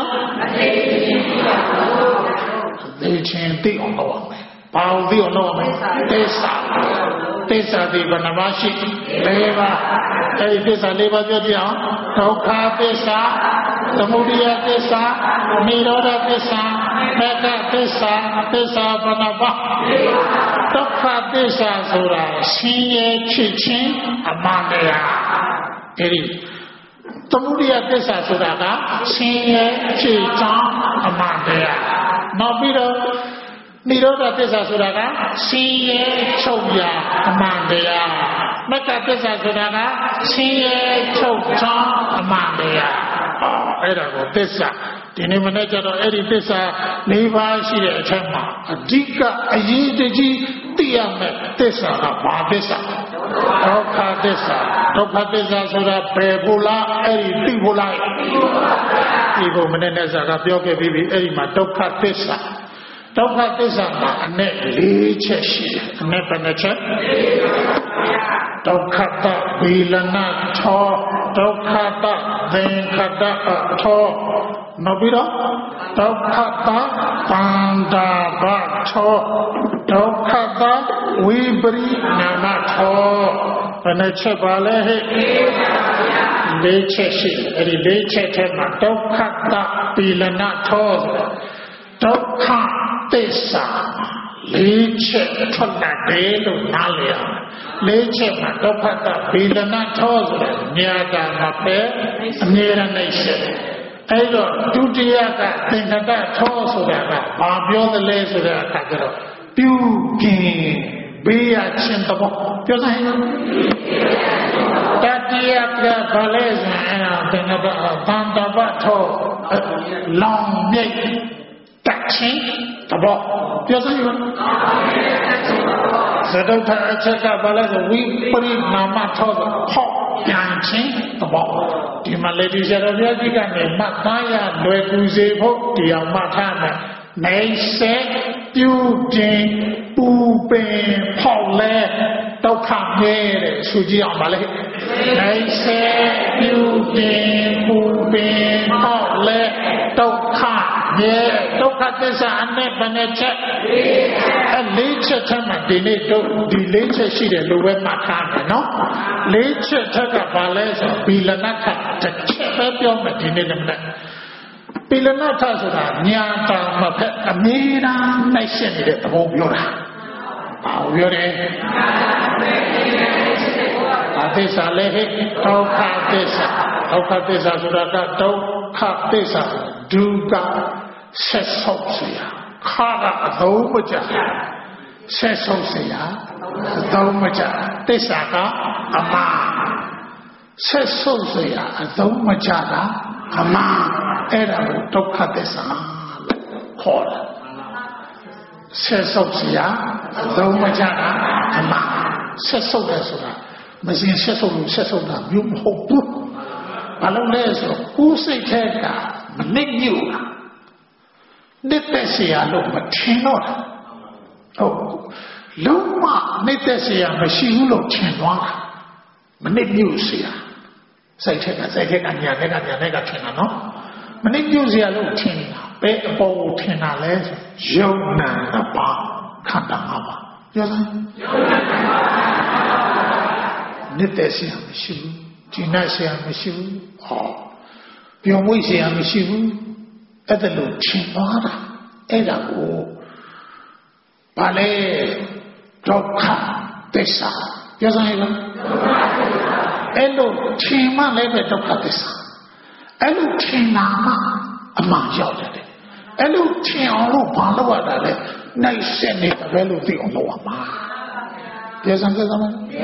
မသိချင်းသိအောင်လုပ်ရမယ်ဘာလို့သိအောင်လုပ်ရမလဲသစ္စာဒီဘယ်နှပါရှိ၄ပါးအဲဒီသစ္စာ၄ပါးပြောကြည့်အောင်ဒုက္ခသစ္စာသမုဒယသစ္စာနိရောဓသစ္စာမဂ္ဂသစ္စာဘယ်နှပါဒုက္ခသစ္စာဆိုတာဆင်းရဲဖြစ်ခြင်းအမှန်တရားအဲဒီသမုဒယသစ္စာဆိုတာကဆင်းရဲဖြစ်ကြောင်းအမှန်တရားနောက်ပြီးတော့နိရောဓသစ္စာဆိုတာကဆင်းရဲချုပ်ရာအမှန်တရားမဂ္ဂသစ္စာဆိုတာကဆင်းရဲချုပ်ကြောင်းအမှန်တရားအဲ့ဒါကိုသစ္စာဒီနေ့မနေ့ကျတော့အဲ့ဒီသစ္စာ၄ပါးရှိတဲ့အထက်မှာအဓိကအရေးတကြီးသိရမယ်သစ္စာကဘာသစ္စာဒုက္ခသစ္စာဆိုတာဘယ်ဖို့လားအဲ့ဒီသိဖို့လားဒီကိုမနေ့နဲ့စာကပြောခဲ့ပြီးပြီအဲ့ဒီမှာဒုက္ခသစ္စာဒုက္ခသစ္စာမှာအနဲ့၄ချက်ရှိတယ်အနဲ့ဘယ်နှချက်ဒုက္ခတဝေလနာထောဒုက္ခတသင်္ခတထောနောက်ပြီးတော့ဒုက္ခတပန္တာဘထောဒုက္ခတဝိပရိနာမထောဘယ်နှချက်ပါလဲဟဲ့၄ချက်ရှိအဲ့ဒီ၄ချက်ထဲမှာဒုက္ခတဝေလနာထောဒုက္ခသစ္စာ၄ချက်ထွက်တတ်တယ်လို့နားလည်အောင်၄ချက်မှာဒုက္ခတဗေဒနာထောဆိုတာညာတာမပဲအမြဲတမ်းနှိမ့်ဆက်အဲ့တော့ဒုတိယကသင်္ခတထောဆိုတာကဘာပြောသလဲဆိုတဲ့အခါကျတော့ပြုကင်ဘေးရခြင်းသဘောပြောစမ်းတတိယကဘာလဲဆိုရင်သင်္ခတသံတဘထောလောင်မြိတ်တချင်းသဘောပြောစမ်းရသဒုဋ္ဌအချက်ကဘာလဲဆိုဝိပရိနာမထောဟော့ပြန်ချင်းသဘောဒီမှာလေဒီဆရာတော်ဘုရားကြီးကနေမှတ်သားရလွယ်ကူစေဖို့ဒီအောင်မှတ်ထားမယ်နိုင်စေပြုတင်ပူပင်ဖောက်လဲဒုက္ခမြဲတဲ့ဆိုကြည့်အောင်ပါလေနိုင်စေပြုတင်ပူပင်ဖောက်လဲဒုက္ခမြဲဒုက္ခသစ္စာအနဲ့ဘယ်နဲ့ချက်၄ချက်ထက်မှဒီနေ့တို့ဒီ၄ချက်ရှိတယ်လို့ပဲမှတ်ထားမယ်နော်၄ချက်ထက်ကဘာလဲဆိုဘီလနထတစ်ချက်ပဲပြောမယ်ဒီနေ့လည်းဘီလနထဆိုတာညာတာမဖက်အမြဲတမ်းနှိုက်ရှက်နေတဲ့သဘောပြောတာဘာပြောတယ်သစ္စာလည်းဟဲ့ဒုက္ခသစ္စာဆိုတာကဒုက္ခသစ္စာဒုက္ခဆက်ဆုပ်เสียခါကအသုံးမကျဆက်ဆုပ်เสียအသုံးမကျသစ္စာကအမှန်ဆက်ဆုပ်เสียအသုံးမကျတာအမှန်အဲ့ဒါကိုဒုက္ခသစ္စာလို့ခေါ်တယ်ဆက်ဆုပ်เสียအသုံးမကျတာအမှန်ဆက်ဆုပ်တယ်ဆိုတာမစင်ဆက်ဆုပ်လို့ဆက်ဆုပ်တာမျိုးမဟုတ်ဘူးဘာလို့လဲဆိုတော့ကိုယ်စိတ်ထဲကမနစ်ညူတာနှစ်သက်เสียလို့မထင်တော့တာဟုတ်လုံးဝနှစ်သက်เสียမရှိဘူးလို့ထင်သွားတာမနစ်ညူเสียစိတ်ထက်ကညာထက်ကထင်တာနော်မနစ်ညူเสียလို့ထင်တာဘယ်အပေါ်ကိုထင်တာလဲဆိုယုံနာတစ်ပါးခန္ဓာ၅ပါးပြောစမ်းနှစ်သက်เสียမရှိဘူးကျဉ်း날เสียမရှိဘူးဟောပျော်မွေ့เสียမရှိဘူးအဲ့ဒါလို့ထင်သွားတာအဲ့ဒါကိုဘာလဲဒုက္ခသစ္စာပြောစမ်းရလားအဲ့လိုထင်မှလည်းပဲဒုက္ခသစ္စာအဲ့လိုထင်လာမှအမှန်ရောက်တယ်အဲ့လိုထင်အောင်လို့ဘာလုပ်ရတာလဲနှိုက်ဆက်နေတယ်ပဲလို့သိအောင်လုပ်ရမှာပြောစမ်းမ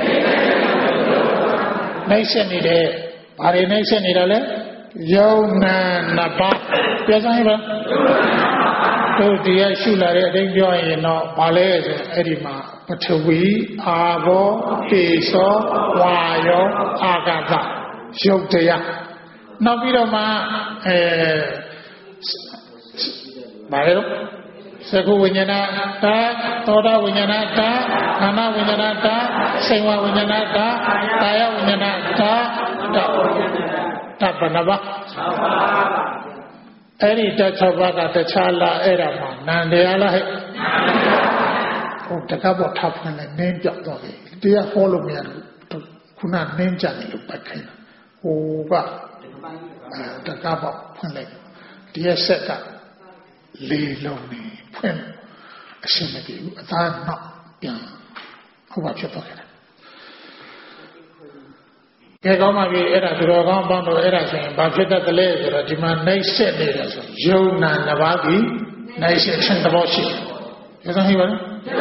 နှိုက်ဆက်နေတယ်ဘာတွေနှိုက်ဆက်နေတာလဲယုံနာနှစ်ပါးပြောစမ်းရပါတို့တရားရှုလာတဲ့အတိုင်းပြောရင်တော့ဘာလဲဆိုအဲ့ဒီမှာပထဝီအာဘောတေသောဝါယောအာကာသရုပ်တရားနောက်ပြီးတော့မှဘာလဲတော့သကုဝိညာဏတာသောတာဝိညာဏတာခန္ဓာဝိညာဏတာစိတ်ဝဝိညာဏတာကာယဝိညာဏတာတပ္ပနဘအဲ့ဒီတ၆ပါးကတခြားလားအဲ့ဒါမှနန္တရားလားဟဲ့ဟုတ်တကပ်ပေါ်ထားဖွင့်လိုက်နင်းပြောက်တော့လေတရားဟောလို့မရဘူးခုနနင်းကြတယ်လို့ပတ်ခိုင်းတာဟိုကတကပ်ပေါ်ဖွင့်လိုက်တရားဆက်ကလေးလုံးနေဖွင့်အရှင်းမပြေဘူးအသားနောက်ပြန်ဟုတ်ပါဖြစ်သွားခဲ့တယ်ကဲကောင်းပါပြီအဲ့ဒါသူတော်ကောင်းပေါင်းတော့အဲ့ဒါဆိုရင်ဘာဖြစ်တတ်တယ်လဲဆိုတော့ဒီမှာနှိပ်စက်နေတယ်ဆိုယုံနာနှစ်ပါးပြီးနှိပ်စက်ခြင်းသဘောရှိတယ်ပြောစမ်းဟိပါလား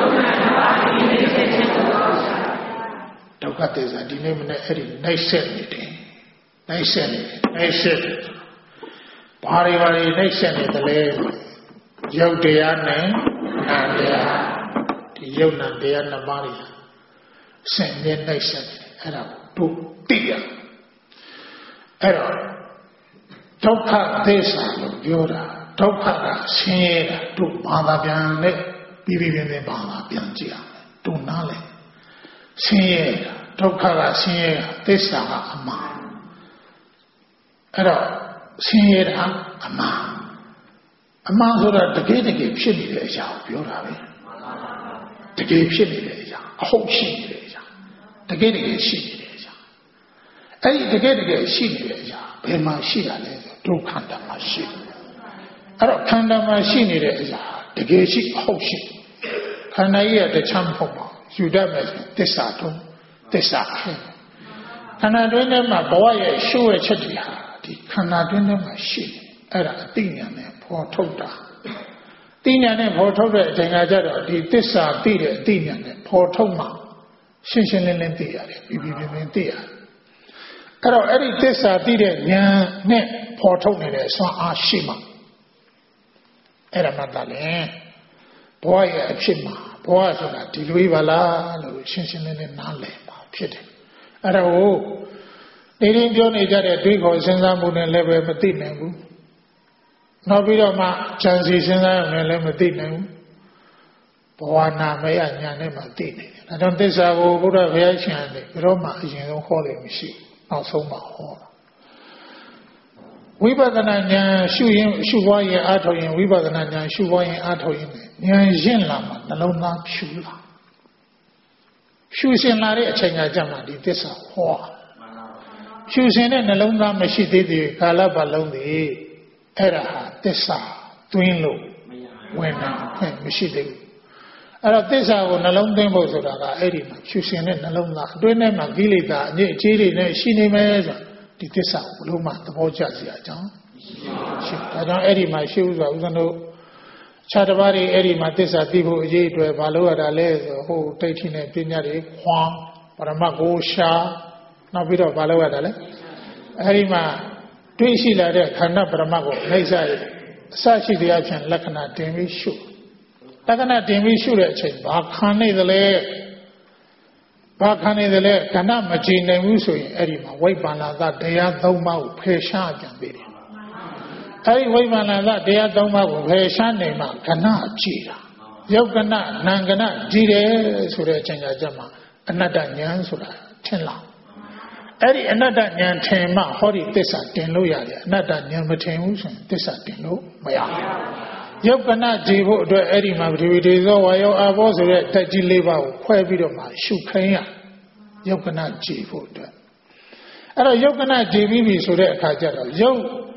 ဒုက္ခသစ္စာဒီနေ့မနေ့အဲ့ဒီနှိပ်စက်နေတယ်နှိပ်စက်နေတယ်နှိပ်စက်ဘာတွေနှိပ်စက်နေတယ်လဲယုတ်တရားနဲ့နာတရားဒီယုတ်နာတရားနှစ်ပါးတွေဆင်မြဲနှိပ်စက်နေတယ်အဲ့ဒါတို့သိရအဲ့တော့ဒုက္ခသစ္စာလို့ပြောတာဒုက္ခကဆင်းရဲတာတို့ဘာသာပြန်နဲ့ပြီးပြင်းဘာသာပြန်ကြည့်ရမယ်တို့နားလဲဆင်းရဲတာဒုက္ခကဆင်းရဲတာသစ္စာကအမှန်အဲ့တော့ဆင်းရဲတာအမှန်ဆိုတာတကယ်ဖြစ်နေတဲ့အရာကိုပြောတာပဲတကယ်ဖြစ်နေတဲ့အရာအဟုတ်ရှိနေတဲ့အရာတကယ်ရှိနေအဲ့ဒီတကယ်ရှိနေတဲ့အရာဘယ်မှာရှိတာလဲဆိုဒုက္ခတမှာရှိတယ်အဲ့တော့ခန္ဓာမှာရှိနေတဲ့အရာတကယ်ရှိအဟုတ်ရှိခန္ဓာကြီးကတခြားမဟုတ်ပါဘူးယူတတ်မယ်ဆိုသစ္စာတုံးသစ္စာခန္ဓာတွင်းထဲမှာဘဝရဲ့ရှုရချက်တွေဟာဒီခန္ဓာတွင်းထဲမှာရှိတယ်အဲ့ဒါအသိဉာဏ်နဲ့ဖော်ထုတ်တာသိဉာဏ်နဲ့ဖော်ထုတ်တဲ့အချိန်ကကြတော့ဒီသစ္စာသိတဲ့အသိဉာဏ်နဲ့ဖော်ထုတ်မှရှင်းရှင်းလင်းလင်းသိရတယ်ပြပြပြင်းသိရတယ်အဲ့တော့အဲ့ဒီသစ္စာသိတဲ့ဉာဏ်နဲ့ဖော်ထုတ်နေတဲ့အစွမ်းအားရှိမှအဲ့ဒါမှတလည်းဘဝရဲ့အဖြစ်မှာဘဝဆိုတာဒီလိုပါလားလို့ရှင်းရှင်းလင်းလင်းနားလည်ပါဖြစ်တယ်အဲ့ဒါကိုနေရင်းပြောနေကြတဲ့တွေးခေါ်စဉ်းစားမှုနဲ့လည်းပဲမသိနိုင်ဘူးနောက်ပြီးတော့မှဉာဏ်စီစဉ်းစားရုံနဲ့လည်းမသိနိုင်ဘူးဘဝနာမယဉာဏ်နဲ့မှသိနေတယ်ဒါကြောင့်သစ္စာကိုဘုရားဘုရားရှင်ကဘယ်တော့မှအရင်ဆုံးဟောတယ်မရှိဘူးနောက်ဆုံးမှဟောတာဝိပဿနာဉာဏ်ရှုပွားရင်အားထုတ်ရင်ဝိပဿနာဉာဏ်ရှုပွားရင်အားထုတ်ရင်ဉာဏ်ရင့်လာမှနှလုံးသားဖြူလာဖြူစင်လာတဲ့အချိန်ကကြမှာဒီသစ္စာဟောဖြူစင်တဲ့နှလုံးသားမရှိသေးသေးကာလပတ်လုံးသည်အဲ့ဒါဟာသစ္စာသွင်းလို့ဝင်လာမရှိသေးဘူးအဲ့တော့သစ္စာကိုနှလုံးသွင်းဖို့ဆိုတာကအဲ့ဒီမှာဖြူစင်တဲ့နှလုံးသားအတွင်းထဲမှာကိလေသာအညစ်အကြေးတွေနဲ့ရှိနေမယ်ဆိုတာဒီသစ္စာကိုဘလို့မှသဘောကျစရာအကြောင်းရှိဒါကြောင့်အဲ့ဒီမှာရှိဥစွာဥစဉ်တို့ခြားတစ်ပါးတွေအဲ့ဒီမှာသစ္စာသိဖို့အရေးအတွက်ဘာလို့ရတာလဲဆိုဟိုတိဋ္ဌိနဲ့ပညာတွေခွန်ပရမတ်ကိုရှာနောက်ပြီးတော့ဘာလို့ရတာလဲအဲ့ဒီမှာတွေးရှိလာတဲ့ခန္ဓာပရမတ်ကိုနှိမ့်ဆက်အစရှိတဲ့အချင်းလက္ခဏာတင်ပြီးရှုလက္ခဏာတင်ပြီးရှုတဲ့အချိန်ဘာခံနေသလဲကဏ္ဍမကြည်နိုင်ဘူးဆိုရင်အဲ့ဒီမှာဝိပ္ပန္နသတရား၃ပါးကိုဖယ်ရှားကြံသေးတယ်အဲ့ဒီဝိပ္ပန္နသတရား၃ပါးကိုဖယ်ရှားနိုင်မှကဏ္ဍကြည်တာယုတ်ကဏ္ဍနာမ်ကဏ္ဍကြည်တယ်ဆိုတဲ့အချိန်ကကြမှာအနတ္တဉာဏ်ဆိုတာထင်လာအဲ့ဒီအနတ္တဉာဏ်ထင်မှဟောဒီသစ္စာတင်လို့ရတယ်အနတ္တဉာဏ်မထင်ဘူးဆိုရင်သစ္စာတင်လို့မရဘူးယုတ်ကဏကြည်ဖို့အတွက်အဲ့ဒီမှာပထဝီတေဇောဝါယောအာဘောဆိုတဲ့ဓာတ်ကြီး၄ပါးကိုခွဲပြီးတော့မှရှုခိုင်းရယုတ်ကဏကြည်ဖို့အတွက်အဲ့တော့ယုတ်ကဏကြည်ပြီးပြီဆိုတဲ့အခါကျတော့ယုတ်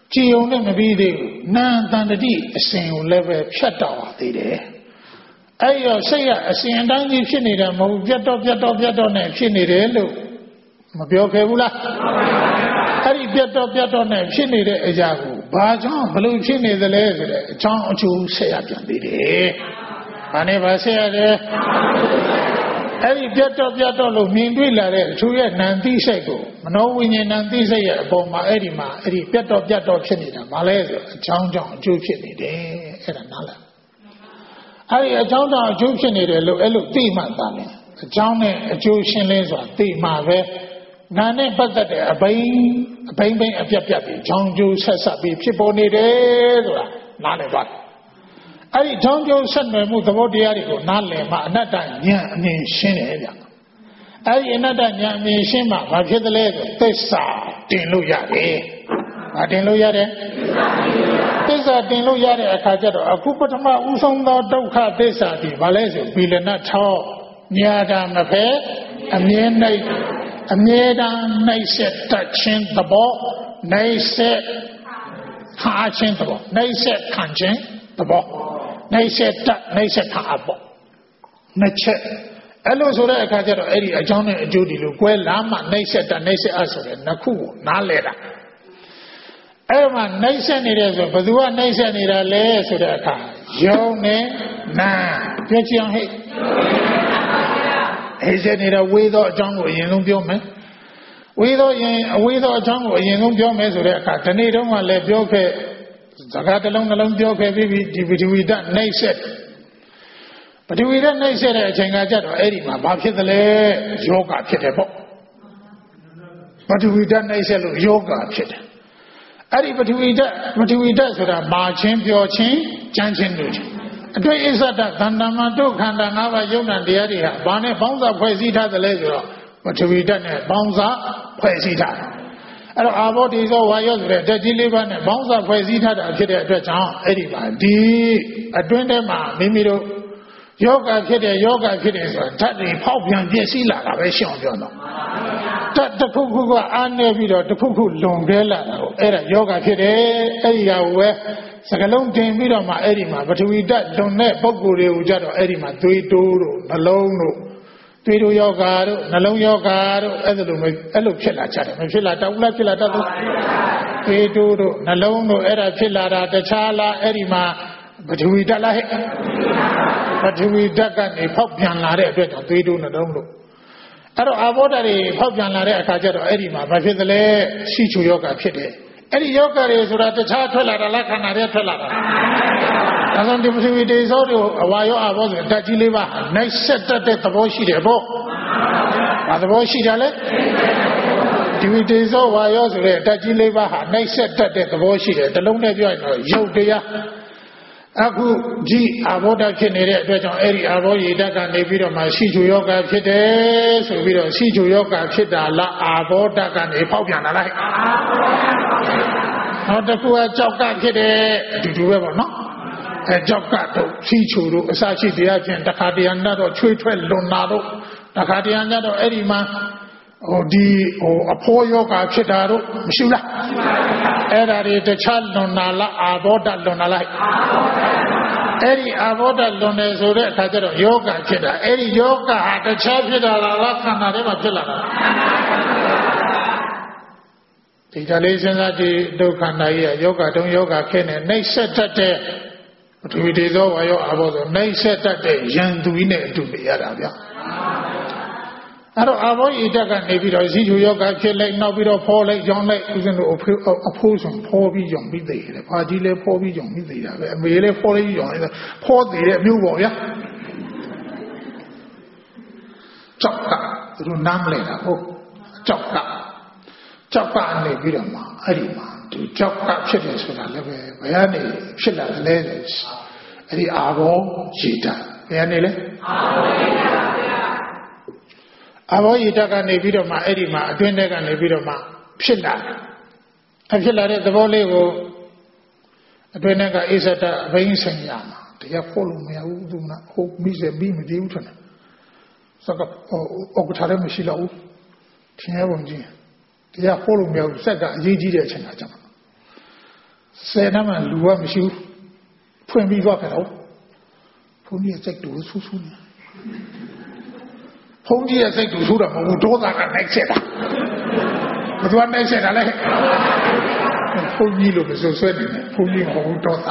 ကြည်ုံနဲ့မပြီးသေးဘူးနာတန်တတိအစဉ်ကိုလည်းပဲဖြတ်တော်ပါသေးတယ်အဲ့ရောစိတ်ကအစဉ်အတိုင်းကြီးဖြစ်နေတာမဟုတ်ပြတ်တော့နဲ့ဖြစ်နေတယ်လို့မပြောခဲ့ဘူးလားအဲ့ဒီပြတ်တော့နဲ့ဖြစ်နေတဲ့အရာကိုဘာကြောင့်ဘလို့ဖြစ်နေသလဲဆိုတဲ့အကြောင်းအကျိုးဆက်ရပြန်သေးတယ်ဘာနဲ့ပါဆက်ရတယ်အဲ့ဒီပြတ်တော့လို့မြင်တွေ့လာတဲ့သူရဲ့နံတိစိတ်ကိုမနောဝိညာဉ်နံတိစိတ်ရဲ့အပေါ်မှာအဲ့ဒီပြတ်တော့ဖြစ်နေတာဘာလဲဆိုအကြောင်းကြောင့်အကျိုးဖြစ်နေတယ်အဲ့ဒါနားလည်အဲ့ဒီအကြောင်းကြောင့်အကျိုးဖြစ်နေတယ်လို့အဲ့လိုသိမှသာလဲအကြောင်းနဲ့အကျိုးရှင်းလင်းစွာသိမှပဲနာနဲ့ပတ်သက်တဲ့အဘိန်းအပြတ်ပြီးအကြောင်းကျိုးဆက်ပြီးဖြစ်ပေါ်နေတယ်ဆိုတာနားလည်ပါအဲ့ဒီအကြောင်းကျိုးဆက်နွယ်မှုသဘောတရားတွေကိုနားလည်မှအနတ္တဉာဏ်အမြင်ရှင်းတယ်ဗျအဲ့ဒီအနတ္တဉာဏ်အမြင်ရှင်းမှဘာဖြစ်သလဲဆိုသစ္စာတင်လို့ရတယ်ဘာတင်လို့ရတယ်သစ္စာတင်လို့ရတဲ့အခါကျတော့အခုပထမဥဆုံးသောဒုက္ခသစ္စာဒီဘာလဲဆိုဘီလန6ညာတာမဖဲအမြဲတမ်းနှိမ့်ဆက်တတ်ခြင်းသဘောနှိမ့်ဆက်ခါခြင်းသဘောနှိမ့်ဆက်ခံခြင်းသဘောနှိမ့်ဆက်တတ်နှိမ့်ဆက်ခါအပေါ်နှစ်ချက်အဲ့လိုဆိုတဲ့အခါကျတော့အဲ့ဒီအကြောင်းနဲ့အကျိုးဒီလိုကွဲလာမှနှိမ့်ဆက်တတ်နှိမ့်ဆက်အပ်ဆိုတဲ့နှစ်ခုကိုနားလဲတာအဲ့မှာနှိမ့်ဆက်နေတယ်ဆိုဘယ်သူကနှိမ့်ဆက်နေတာလဲဆိုတဲ့အခါယုံနဲ့နာပြောချင်အောင်ဟဲ့အဲ့ဒီနေတာဝေသောအကြောင်းကိုအရင်ဆုံးပြောမယ်ဝေသောအကြောင်းကိုအရင်ဆုံးပြောမယ်ဆိုတဲ့အခါဒီနေ့တုန်းကလည်းပြောခဲ့စကားတစ်လုံးနှလုံးပြောခဲ့ပြီးဒီပထဝီဓာတ်နှိမ့်ဆက်ပထဝီဓာတ်နှိမ့်ဆက်တဲ့အချိန်ကကြတော့အဲ့ဒီမှာဘာဖြစ်သလဲယောဂဖြစ်တယ်ပေါ့ပထဝီဓာတ်နှိမ့်ဆက်လို့ယောဂဖြစ်တယ်အဲ့ဒီပထဝီဓာတ်ဆိုတာမာခြင်းပြောခြင်းကြမ်းခြင်းတို့ခြင်းအတွေ့အစ္ဆဒသန္တမတို့ခန္ဓာ၅ပါးယုံနာတရားတွေဟာဘာနဲ့ပေါင်းစပ်ဖွဲ့စည်းထားသလဲဆိုတော့ပထဝီဓာတ်နဲ့ပေါင်းစပ်ဖွဲ့စည်းထားတယ်အဲ့တော့အာဘောဓိသောဝါယောဆိုတဲ့ဓာတ်ကြီး၄ပါးနဲ့ပေါင်းစပ်ဖွဲ့စည်းထားတာဖြစ်တဲ့အတွက်ကြောင့်အဲ့ဒီမှာဒီအတွင်းထဲမှာမိမိတို့ယောဂဖြစ်တယ်ဆိုတာဓာတ်တွေဖောက်ပြန်ပြည့်စည်လာတာပဲရှင်းအောင်ပြောတော့ဓာတ်တစ်ခုခုကအားနေပြီးတော့တစ်ခုခုလွန်ခဲလာတာကိုအဲ့ဒါယောဂဖြစ်တယ်အဲ့ဒီဟာကိုပဲစကလုံးတင်ပြီးတော့မှအဲ့ဒီမှာပထဝီဓာတ်လွန်တဲ့ပုံကိုယ်တွေကိုကြတော့အဲ့ဒီမှာသွေးတိုးတို့နှလုံးတို့သွေးတိုးယောဂတို့နှလုံးယောဂတို့အဲ့လိုဖြစ်လာကြတယ်မဖြစ်လာတဘူးလားဖြစ်လာတတ်ဘူးသွေးတိုးတို့နှလုံးတို့အဲ့ဒါဖြစ်လာတာတခြားလားအဲ့ဒီမှာပထဝီဓာတ်လားဟဲ့ပထဝီဓာတ်ကနေဖောက်ပြန်လာတဲ့အတွက်ကြောင့်သွေးတိုးနှလုံးတို့အဲ့တော့အာဘောဓာတ်တွေဖောက်ပြန်လာတဲ့အခါကျတော့အဲ့ဒီမှာဘာဖြစ်သလဲရှိချူယောဂဖြစ်တယ်အဲ့ဒီယောဂတွေဆိုတာတခြားထွက်လာတာလားခန္ဓာထဲထွက်လာတာဒါဆိုဒီပထဝီတေဇောတို့အဝါယောအာဘောဆိုဓာတ်ကြီးလေးပါနှိုက်ဆက်တတ်တဲ့သဘောရှိတယ်ပေါ့ဘာသဘောရှိတာလဲဒီဝိတေဇောဝါယောဆိုတဲ့ဓာတ်ကြီးလေးပါဟာနှိုက်ဆက်တတ်တဲ့သဘောရှိတယ်တလုံးနဲ့ပြောရင်တော့ရုပ်တရားအခုကြည်အာဘောဓာတ်ဖြစ်နေတဲ့အတွက်ကြောင့်အဲ့ဒီအာဘောရေဓာတ်ကနေပြီးတော့မှရှိချူယောဂဖြစ်တယ်ဆိုပြီးတော့ရှိချူယောဂဖြစ်တာလားအာဘောဓာတ်ကနေဖောက်ပြန်တာလားနောက်တစ်ခုကကြောက်ကဖြစ်တယ်အတူတူပဲပေါ့နော်အဲကြောက်ကတော့ရှိချူတို့အစရှိတရားဖြင့်တခါတရံတော့ချွေးထွက်လွန်လာတော့တခါတရံတော့အဲ့ဒီမှာအဖိုးယောဂဖြစ်တာတို့မရှိဘူးလားအဲ့ဒါတွေတခြားလွန်လာလားအာဘောဓာတ်လွန်လာလားအဲ့ဒီအာဘောဓာတ်လွန်တယ်ဆိုတဲ့အခါကျတော့ယောဂဖြစ်တာအဲ့ဒီယောဂဟာတခြားဖြစ်တာလားခန္ဓာထဲမှာဖြစ်လာတာဒီတလေးစဉ်းစားကြည့်ဒုက္ခန္ဓာကြီးကယောဂတုံးယောဂခဲနေနှိမ့်ဆက်တတ်တဲ့ပထဝီတေဇောဝါယောအာဘောဆိုနှိမ့်ဆက်တတ်တဲ့ယံသူကြီးနဲ့အတူနေရတာဗျအဲ့တော့အာဘောဤတက်ကနေပြီးတော့ဇီချူယောဂဖြစ်လိုက်နောက်ပြီးတော့ဖောလိုက်ကြောင်းလိုက်ဦးဇင်းတို့အဖိုးဆုံးဖောပြီးကြောင်းပြီးသိတယ်။ဘာကြီးလဲဖောပြီးကြောင်းပြီးသိတာပဲအမေလည်းဖောလိုက်ကြောင်းလည်းဖောသေးတဲ့မျိုးပေါ့ဗျာ။ကြောက်ကသူတို့နားမလဲတာဟုတ်ကြောက်ကနေပြီးတော့မှအဲ့ဒီမှာသူကြောက်ကဖြစ်တယ်ဆိုတာလည်းပဲဘယ်ကနေဖြစ်လာတယ်လဲအဲ့ဒီအာဘောရေတက်ဘယ်ကနေလဲအာဘောရေတက်အဘောဤတကနေပြီးတော့မှအဲ့ဒီမှာအတွင်းထဲကနေပြီးတော့မှဖြစ်လာဖြစ်လာတဲ့သဘောလေးကိုအတွင်းထဲကအိသတအဘိန်းဆိုင်ရမှာတရားဖို့လို့မရဘူးသူကဟုတ်မိစေပြီးမကြည့်ဘူးထင်တယ်စကအောက်ထားတယ်မရှိတော့ဘူးထင်ရပုံကြီးတရားဖို့လို့မရဘူးစက်ကအရေးကြီးတဲ့အချိန်ကကြောင့် Se nama luar mesti pun biwa kalau pun dia cek dulu susu ni pun dia cek dulu sudah mau dosa kan naik seda betul naik seda leh pun dia lu betul ni pun dia mau dosa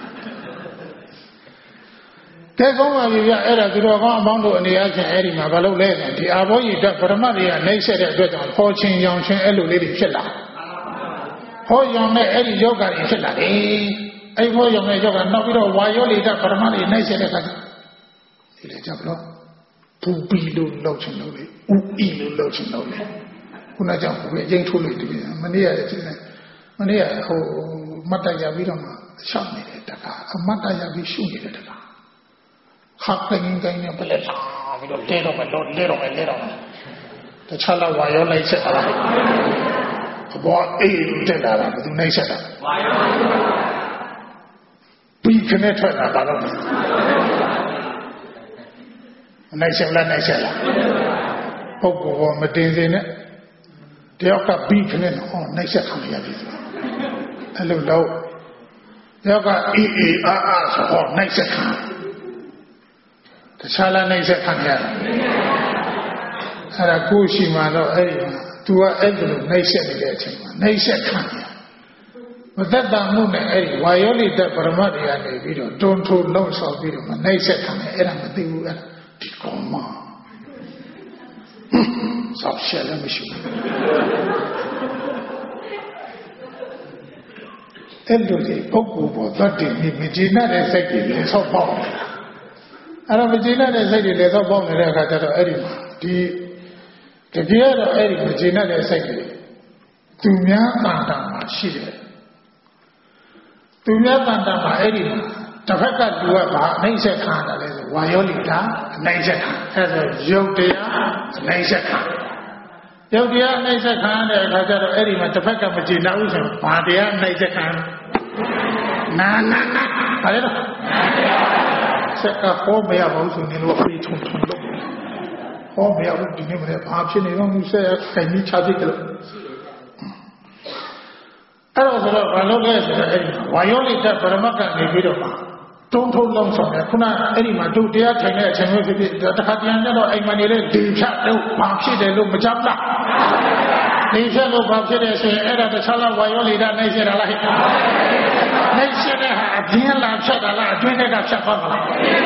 Kekong lagi ya era tu orang bang tu ni aja eri mah kalau leh di apa ini dah perma dia naik seda tu jangan hocin yang chen elu leh cila ho yang ni eri yoga ni cila ni ai ho yang ni yoga nak biru wayo leh dah perma dia naik seda kan ini jawab lo pubi lu lau chen lau leh ui lu lau chen lau leh kuna jawab pubi jeng tu leh tu mana ya cina mana ya ho mata ya biru mah syam ni dah kan mata ya biru syung ni dah kan hak pengen ni boleh lah, bila lerong. Tercala wayo naik sekarang. Apa dah betul naik sekarang. Biknya tu nak balon. Naik sekarang. Pokok metin ni, dia kan biknya naik sekarang ya betul. Lalu dia kan naik sekarang. Salah naik sekarang ya. Ada kursi mana? Dua itu naik sekarang. Naik sekarang ya. Betul tak mungkin wayoli tak bermad ya ni video. Don't hold long so video. Naik sekarang era betul di koma. Sabsya lah mesti. Itu je. Pokok buat ni macam ni sekali sebab. Ada macam ni saya di lepas bang ni kata tu eri di dia tu eri macam ni saya dunia pandang masih dunia pandang eri tapi kan dua bah naik sekarang ada le wayolita naik sekarang ada yaudia naik sekarang ada kata tu eri tapi kan macam ni usah pada naik sekarang nah ada tu Seka kau maya baru ni lu free thun lu, kau maya baru di ni mana apa ni orang musa kami cari kalau, kalau wayoli tak bermakan ni biru mah, tunggu long sampai, kuna ini mah tu dia cengeng tu, dekat dia ni lo, mana ni dicat lu, apa ni lu macam lah, dicat lu apa ni saya ada tersalah wayoli dah naik saya lah. Naik sekarang dia lapsah adalah dua negara siapa malah.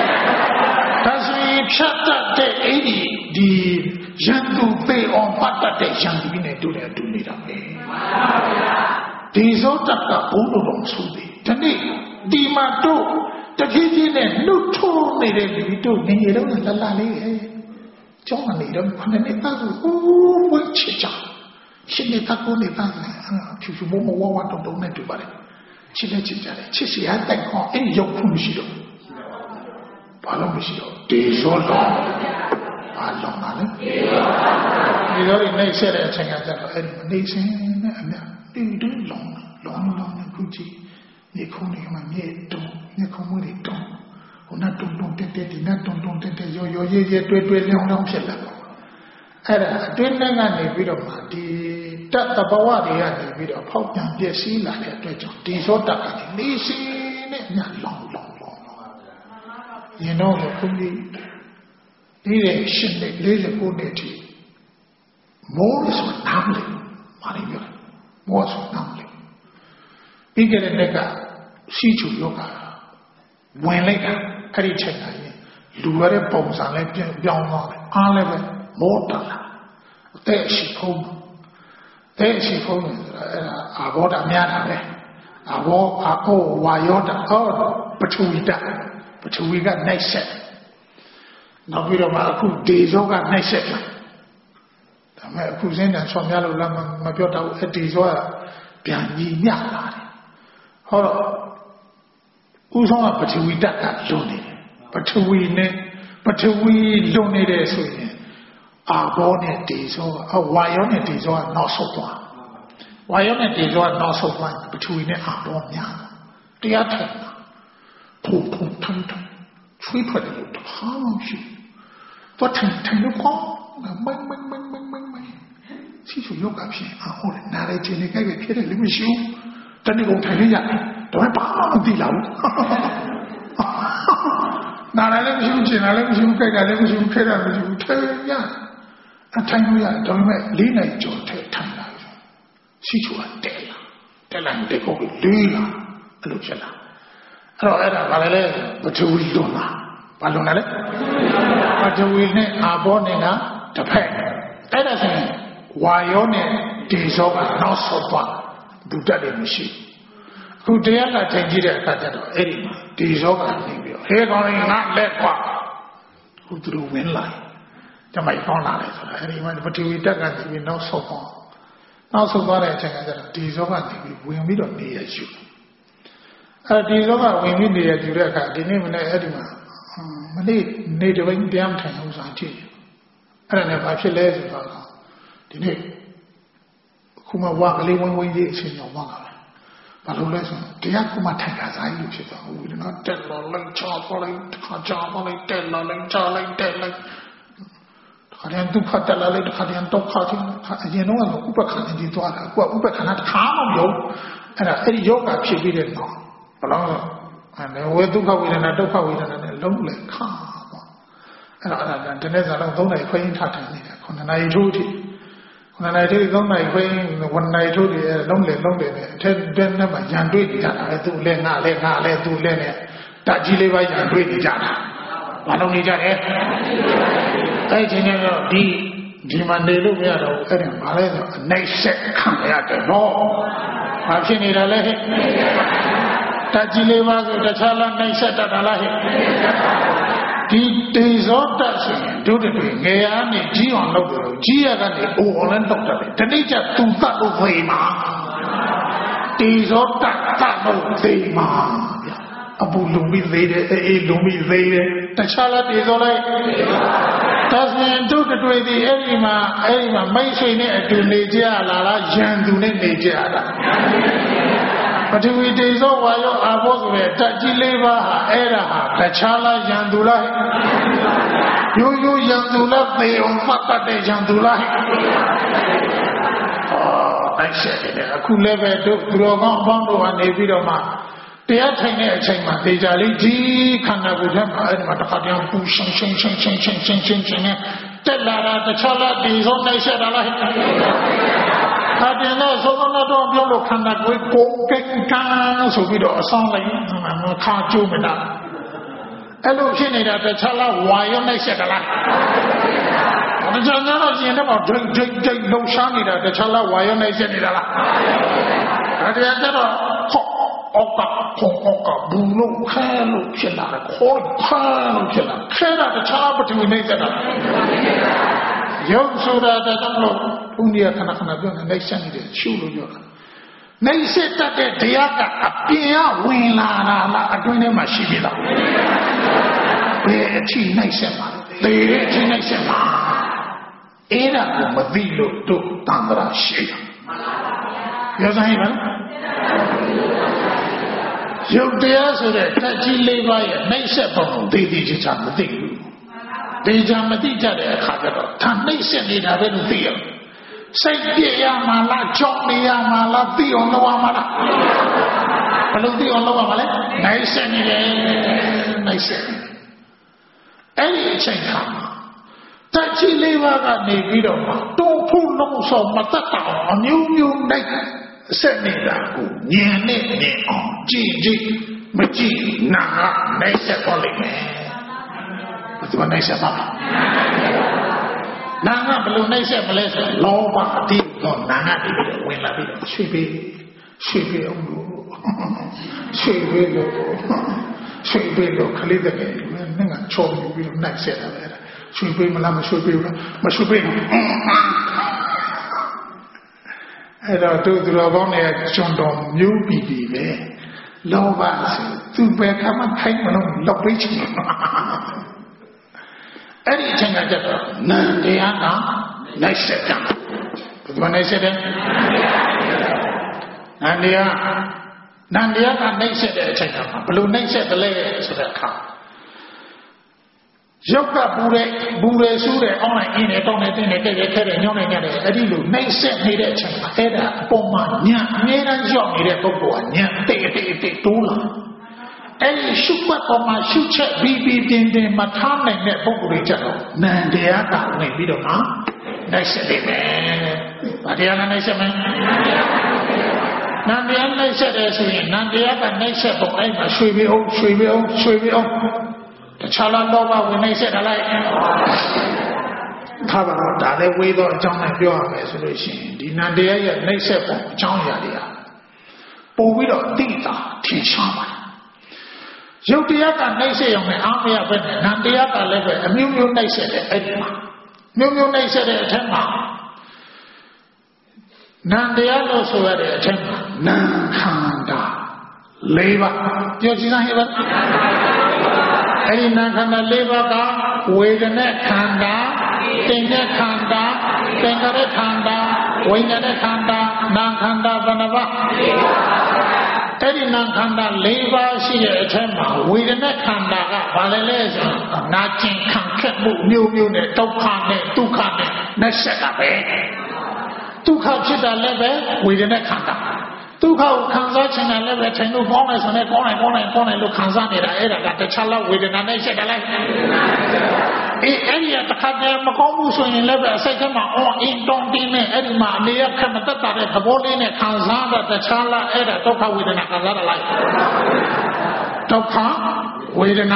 Tapi siapa ini di jantung pe empat ada jantung ini dunia ramai. Di sana tak boleh sudi. Jadi di mana jadi ni nutur ni itu ni orang lalai. Jangan ni orang mana ni tahu. Buat cecah. Sini tak boleh tahu. Cuci mau wawan dong ni tu balik. Cina cina ni, cisi ada kau ini jauh pun mesti do, balong mesti do, diesel do, balong mana? Diesel ini saya cakap cakap ini saya ni long ni kunci, ni kau ni mana ni kau mana do, nak dong tete yo ye dua long siapa? Ada dua nengan ni biru mati. Tak terbawa dia ni bila pau yang dia sila dia tu jauh di soda ni sini ni long. You know the kuni ni sini ni kuni ti more is namli mari dia more is namli. Pikir mereka si cuyoga wenlega kari cakap ni luar bangsa le biang ale motor lah, tak si kau. Si phone abo dah mian ada, abo aku wayo dah, pecuwi kan naik set. Nabi ramai aku dezo kan naik set. Tapi aku sebenarnya suami aku lama macam tahu dezo biang ni lah. Kalau usah pecuwi dah kan loni, pecuwi loni deh sunya. Abo ni dezo, wayo ni dezo nak sopan. Wayo ni dezo nak sopan, betul ni abo ni. Dia terima, pum, cui pada lu, hamam sih. Tuh lu kau, main. Si suyo kapsi, aku nak rejeni kaya kira lebih siu. Tadi kau tanya ya. တော့ဘာမှမသိလောက်နားလည်းမရှိဘူးကျင်လည်းမရှိဘူးကြိုက်တာလည်းမရှိဘူးခဲတာမရှိဘူးထဲရအထိုင်လို့ရဒါပေမဲ့၄နိုင်ကျော်ထဲထိုင်လာရှိချူကတဲလာတဲ့ကိုလေးလာအဲ့လိုဖြစ်လာအဲ့ဒါဘာလဲပထဝီလွန်လာဘာလွန်လာလဲပထဝီနဲ့အာဘောနဲ့ကတစ်ဖက်အဲ့ဒါဆိုရင်ဝါယောနဲ့ဒီဇောကနောက်ဆော့သွားဒုတတ်တယ်မရှိအခုတရားကထိုင်ကြည့်တဲ့အခါကျတော့အဲ့ဒီမှာဒီဇောကနေပြီးတော့ဟဲကောင်းရင်ငါလက်ကွာခုသူတို့ဝင်လာတမိုက်ကောင်းလာတယ်ဆိုတာအဲ့ဒီမှာပထဝီတက်ကနေပြီးနောက်ဆော့သွားတဲ့အချိန်ကကျတော့ဒီဇောကနေပြီးဝင်ပြီးတော့နေရယူအဲ့ဒီဇောကဝင်ပြီးနေရယူတဲ့အခါဒီနေ့မနေ့အဲ့ဒီမှာမနေ့နေတပိုင်းတရားထိုင်ဥစားကြည့်အဲ့ဒါနဲ့ဘာဖြစ်လဲဆိုတော့ဒီနေ့ခုမှဝါကလေးဝင်းဝင်းကြီးအချိန်ရောက်သွားတာဘာလို့လဲဆိုတော့တရားခုမှထိုင်တာစားလို့ဖြစ်သွားဘူးနော်တက်လာလိုက်ချောပါလိုက်တစ်ခါချောပါလိုက်တက်လာလိုက်ချောလိုက်တက်လိုက်ခါရင်ဒုက္ခတက်လာလိုက်တစ်ခါရင်ဒုက္ခချင်းအရင်တော့ဥပက္ခနဲ့ဒီသွားတာအခုကဥပက္ခနဲ့တစ်ခါမှမလုပ်အဲ့ဒီယောဂဖြစ်ပြီးတဲ့တော့ဘလို့အဲ့ဝေဒုက္ခဝေဒနာဒုက္ခဝေဒနာနဲ့လုံးလဲခါပေါ့အဲ့ဒါတနေ့စားလုံး3နိုင်ခွင်းထားထိုင်နေတာ9နိုင်ထိုးထိ9နိုင်ထိုး3နိုင်ခွင်း1နိုင်ထိုးတွေလုံးလေနဲ့အထက်တက်နဲ့မှရန်တွေ့နေကြတာလေသူလဲငါလဲသူလဲနဲ့တကြီးလေးပါရန်တွေ့နေကြတာဘာလို့နေကြလဲအဲ့ဒီနေ့တော့ဒီမှာနေလို့မရတော့ဘူးအဲ့ဒါဘာလဲဆိုအနိုင်ဆက်ခံရတယ်နော်ဘာဖြစ်နေတာလဲဟဲ့တကြီးလေးပါဆိုတခြားလားနိုင်ဆက်တတ်တာလားဟဲ့ဒီတေဇောတဆိုရင်တို့တွေငယ်အားနဲ့ကြီးအောင်လုပ်တယ်ကြီးရကနေအိုအောင်လည်းလုပ်တယ်ဒီနေ့ကျသူတတ်လို့ဖေးမှာတေဇောတလို့ဖေးမှာအပူလုံပြီးသေးတယ်အေးလုံပြီးသေးတယ်တခြားလားတေဇောလိုက်တဆင်တို့တွေဒီအဲ့ဒီမှာမိတ်ဆွေနဲ့အတူနေကြလားရန်သူနဲ့နေကြတာပထဝီတေဇောဝါယောအာဘောဆိုတဲ့ဓာတ်ကြီး၄ပါးဟာအဲ့ဒါဟာတခြားလားရန်သူလားရိုးရန်သူလားသေအောင်မှတ်တတ်တဲ့ရန်သူလားတိုက်ဆက်တယ်အခုလည်းပဲတို့သူတော်ကောင်းအပေါင်းတို့ကနေပြီးတော့မှတရားထိုင်တဲ့အချိန်မှာဒေကြလေးကြီးခန္ဓာကိုယ်ထဲမှာအဲ့ဒီမှာတစ်ခါတည်းပူရှင်းနဲ့တက်လာတာတခြားလားတေဇောတိုက်ဆက်တာလားခါတင်တော့သောတော့ပြောလို့ခန္ဓာကိုယ်ကိုကဲကန်းဆိုပြီးတော့အဆောင်လိုက်ခါကျိုးမလားအဲ့လိုဖြစ်နေတာတခြားလားဝါရောနိုင်ဆက်တာလားမကြမ်းတော့ရှင်တော့ဒိတ်လုံရှားနေတာတခြားလားဝါရောနိုင်ဆက်နေတာလားအဲ့ဒါကြတော့အောက်ကဘူးလို့ခဲလို့ဖြစ်လာတယ်ခေါ်ဖမ်းလို့ဖြစ်လာခဲတာတခြားပထဝီနိုင်ဆက်တာရုပ်ဆိုတာတော့ဘုရားခဏပြောနေနိုင်ဆက်နေတယ်ရှုလို့ပြောတာနိုင်ဆက်တတ်တဲ့တရားကအပြင်ကဝင်လာတာလားအတွင်းထဲမှာရှိပြီလားဘယ်အထိနိုင်ဆက်မှာလဲတဲ့အထိနိုင်ဆက်မှာအဲ့ဒါကိုမသိလို့တို့တန်ត្រာရှိတာပြောစမ်းပါရုပ်တရားဆိုတဲ့ဓာတ်ကြီး၄ပါးရဲ့နိုင်ဆက်ပုံကိုသိချာမသိဘူးဒေချာမသိကြတဲ့အခါကျတော့ဒါနှိမ့်ဆက်နေတာပဲလို့သိရစိတ်ပြည့်ရမှာလားကြောက်နေရမှာလားသိအောင်လုပ်ရမှာလားဘယ်လိုသိအောင်လုပ်ရမှာလဲနိုင်ဆက်နေတယ်နိုင်ဆက်အဲ့ဒီအချိန်ခါမှာတချီလေးပါးကနေပြီးတော့တိုးဖို့လုံးဆောင်မတတ်တော့အမျိုးနိုင်ဆက်နေတာကိုညင်နဲ့ညင်အောင်ကြည့်မကြည့်နာနိုင်ဆက်ပေါ်လိမ့်မယ်ဘယ်နိုင်ဆက်ပါနာငါဘယ်လိုနိုင်ဆက်မလဲဆိုလောဘအတိတော့နာငါပြီးတော့ဝင်လာပြီးတော့ရွှေပေးအောင်လို့ရွှေပေးလို့ခလေးတဲ့နဲ့ငါချောပြီးတော့နိုင်ဆက်တာပဲရွှေပေးမလားမရွှေပေးဘူးလားမရွှေပေးဘူးအဲ့တော့သူတော်ကောင်းတွေကကျွန်တော်မျိုးပြီးပဲလောဘဆိုသူပဲခမခိုင်းမလို့လောက်ပေးချင်အဲ့ဒီအချိန်ကကျတော့နန္တရားကနိုင်ဆက်တာဘယ်သူနိုင်ဆက်တယ်နန္တရားကနိုင်ဆက်တဲ့အချိန်ကဘယ်လိုနိုင်ဆက်တယ်လဲဆိုတဲ့အခါ Yoga Bure Sure, online in it, on it, in it, Eddie, may set me that Edda, Poma, Nya, John, Nya, take Tula. Eddie, shoot what on my shoot check, BB, Din, Matame, net Bokurita, Nandiaka, maybe don't know. Nice, man. Adiana, nice, man. Nandiana said, as we Nandiaka, nice, but I'm a swivel. The Chalandova, when they said, I like Tava, they wait on John and your resolution. The Nandia, they said, John Yadia. But we don't think that, Tinshama. Yotiaka, they say on the army of Nandiaka level, a million they said at Edma. Million they said at Edma. Nandiaka also at Edma. Nankanda. Labor. You see that? Any Nankana Levaka, Wagane Kanda, Tene Kanda, Tengare Kanda, Wingane Kanda, Nankanda Vanava. Any Nankanda Leva, she a temper, Wagane Kanda, Valles, Natin Kankabu, New Unit, Tokane, Tukane, Nesekabe. Tukachita Leve, Wagane Kanda. Tuka Kanzachin and Lever Tenu Bonus and a Bonnet look Kanzanida, the Chala with an nation like any at the Kadia Makomus in Lever, second on in Don Dime, Edma, near Kamatata, the Bolin, Kanzana, the Chala, Eda, Toka with an Akazana like Toka with an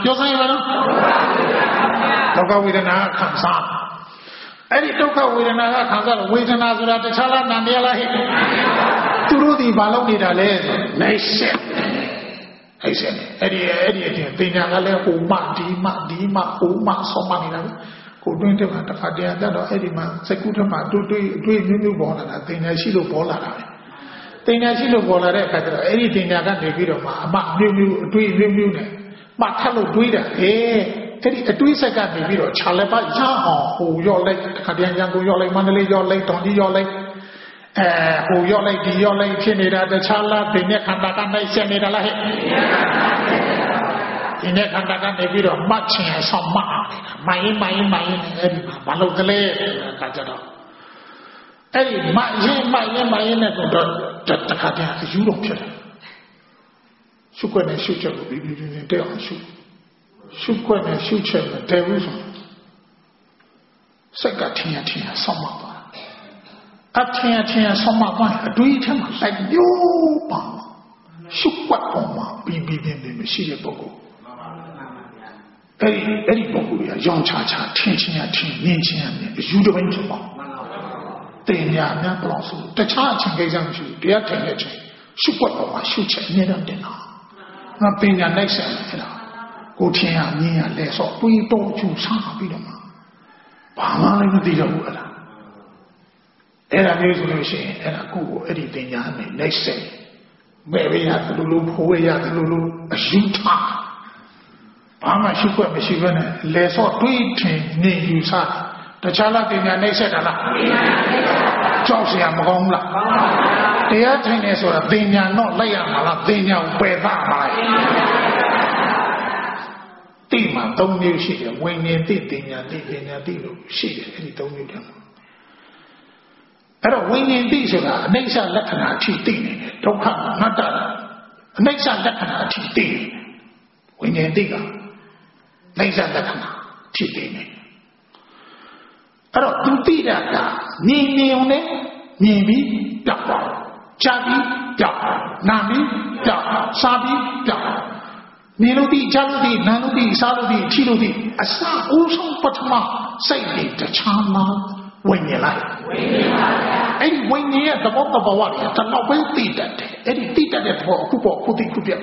Toka with an Kansan. Eddie Toka with an Kanzana, with an Azura, the Chala, Nandela. Through the Baloni Dale, nice. I said, Eddie, Pinagale, Dima, so many could bring them at the Fadia, Edima, Secutama, doing new born, and I think I see the Bola. Think I see the Bola, anything I got the video, doing but hello, Duida, Eddie, a twist I got the video, Chalaba, who your leg, Cadian, your leg, Mandalay, your leg, Tony, your leg. Who your lady, Tinida, the Chala, the Nekandaka, they send it alive. In Nekandaka, they did a matching and some my Malogale, Kajado. Eddie, my the Kadia, you don't kill him. Shukwan and Shucha will be in the day on shoot. Shukwan and Shucha, the devils. Sagatina, some Atia Sama, do it like you, Shukwa, BB, Messiah Bogo. Eddie Bogo, John Chacha, Tinchia, Ninchia, you do it. Then ya Napolos, the charge and Gazan, the attention, Shukwa, Shucha, Nedam dinner. Nothing a next go Tia, Nia, less or we don't choose some Bidoma. Bama, the Yoga. Era resolution and a cool anything next say. Maybe at the Lulu, Poe at the Lulu, a shoot top. Pama Shukwa Mishivana, less or tweeting, name you saw. The Chala in your nation, Josie and Mahonga. The attendants were Dina, not Layamala, Dina, where that Tima, don't you see it? When you did Dina, she don't you them. When in these are Nasa Lakana T. Don't come, not that. Nasa Lakana T. When you dig up Nasa Lakana T. I don't do that. Nimi, Dapa, Chabi, Dapa, Nami, Dapa, Sabi, Dapa. Niludi, Jaludi, Nanudi, Saludi, Chiludi, Asa, also Patama, say the Chama. When you like. And when you have the walk of a warrior, the law will be that. Any did that for Kubo, Kudia.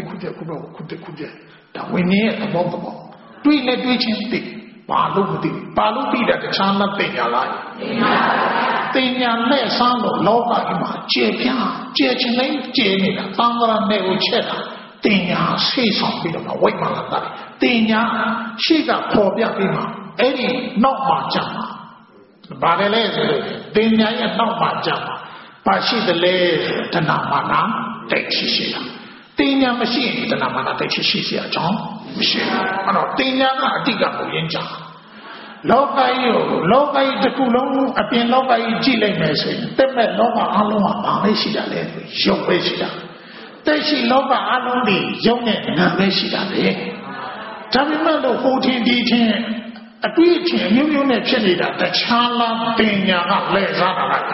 That when you have the walk of a warrior, do you let which is the Balu be that the Chana thing alive. Then you let some of Loba, Jepia, Jechin, Jenny, Tangara, Nevo Cheddar. Then you see some bit of a white man. Then you she got poor Yapima. Any not much. Badele, Dina and not Majama, Pashi the Lay, Tanamana, take Shishia. တင်းညာမရှိရင်တဏမာနတိတ်ရှိเสียအကြောင်းမရှိဘူးအဲ့တော့တင်းညာကအတိတ်ကမရင်းကြလောကကြီးတစ်ခုလုံးအပြင်လောကကြီးကြည့်လိုက်မယ်ဆိုရင်တက်မဲ့လောကအလုံးကဘာပဲရှိတာလဲရုပ်ပဲရှိတာတက်ရှိလောကအလုံးတွေရုပ်နဲ့နာပဲရှိတာပဲဒါပေမဲ့လို့ဟိုထင်ဒီထင်အတွေ့အထိမျိုးမျိုးနဲ့ဖြစ်နေတာတခြားလားတင်ညာကလဲစားတာလား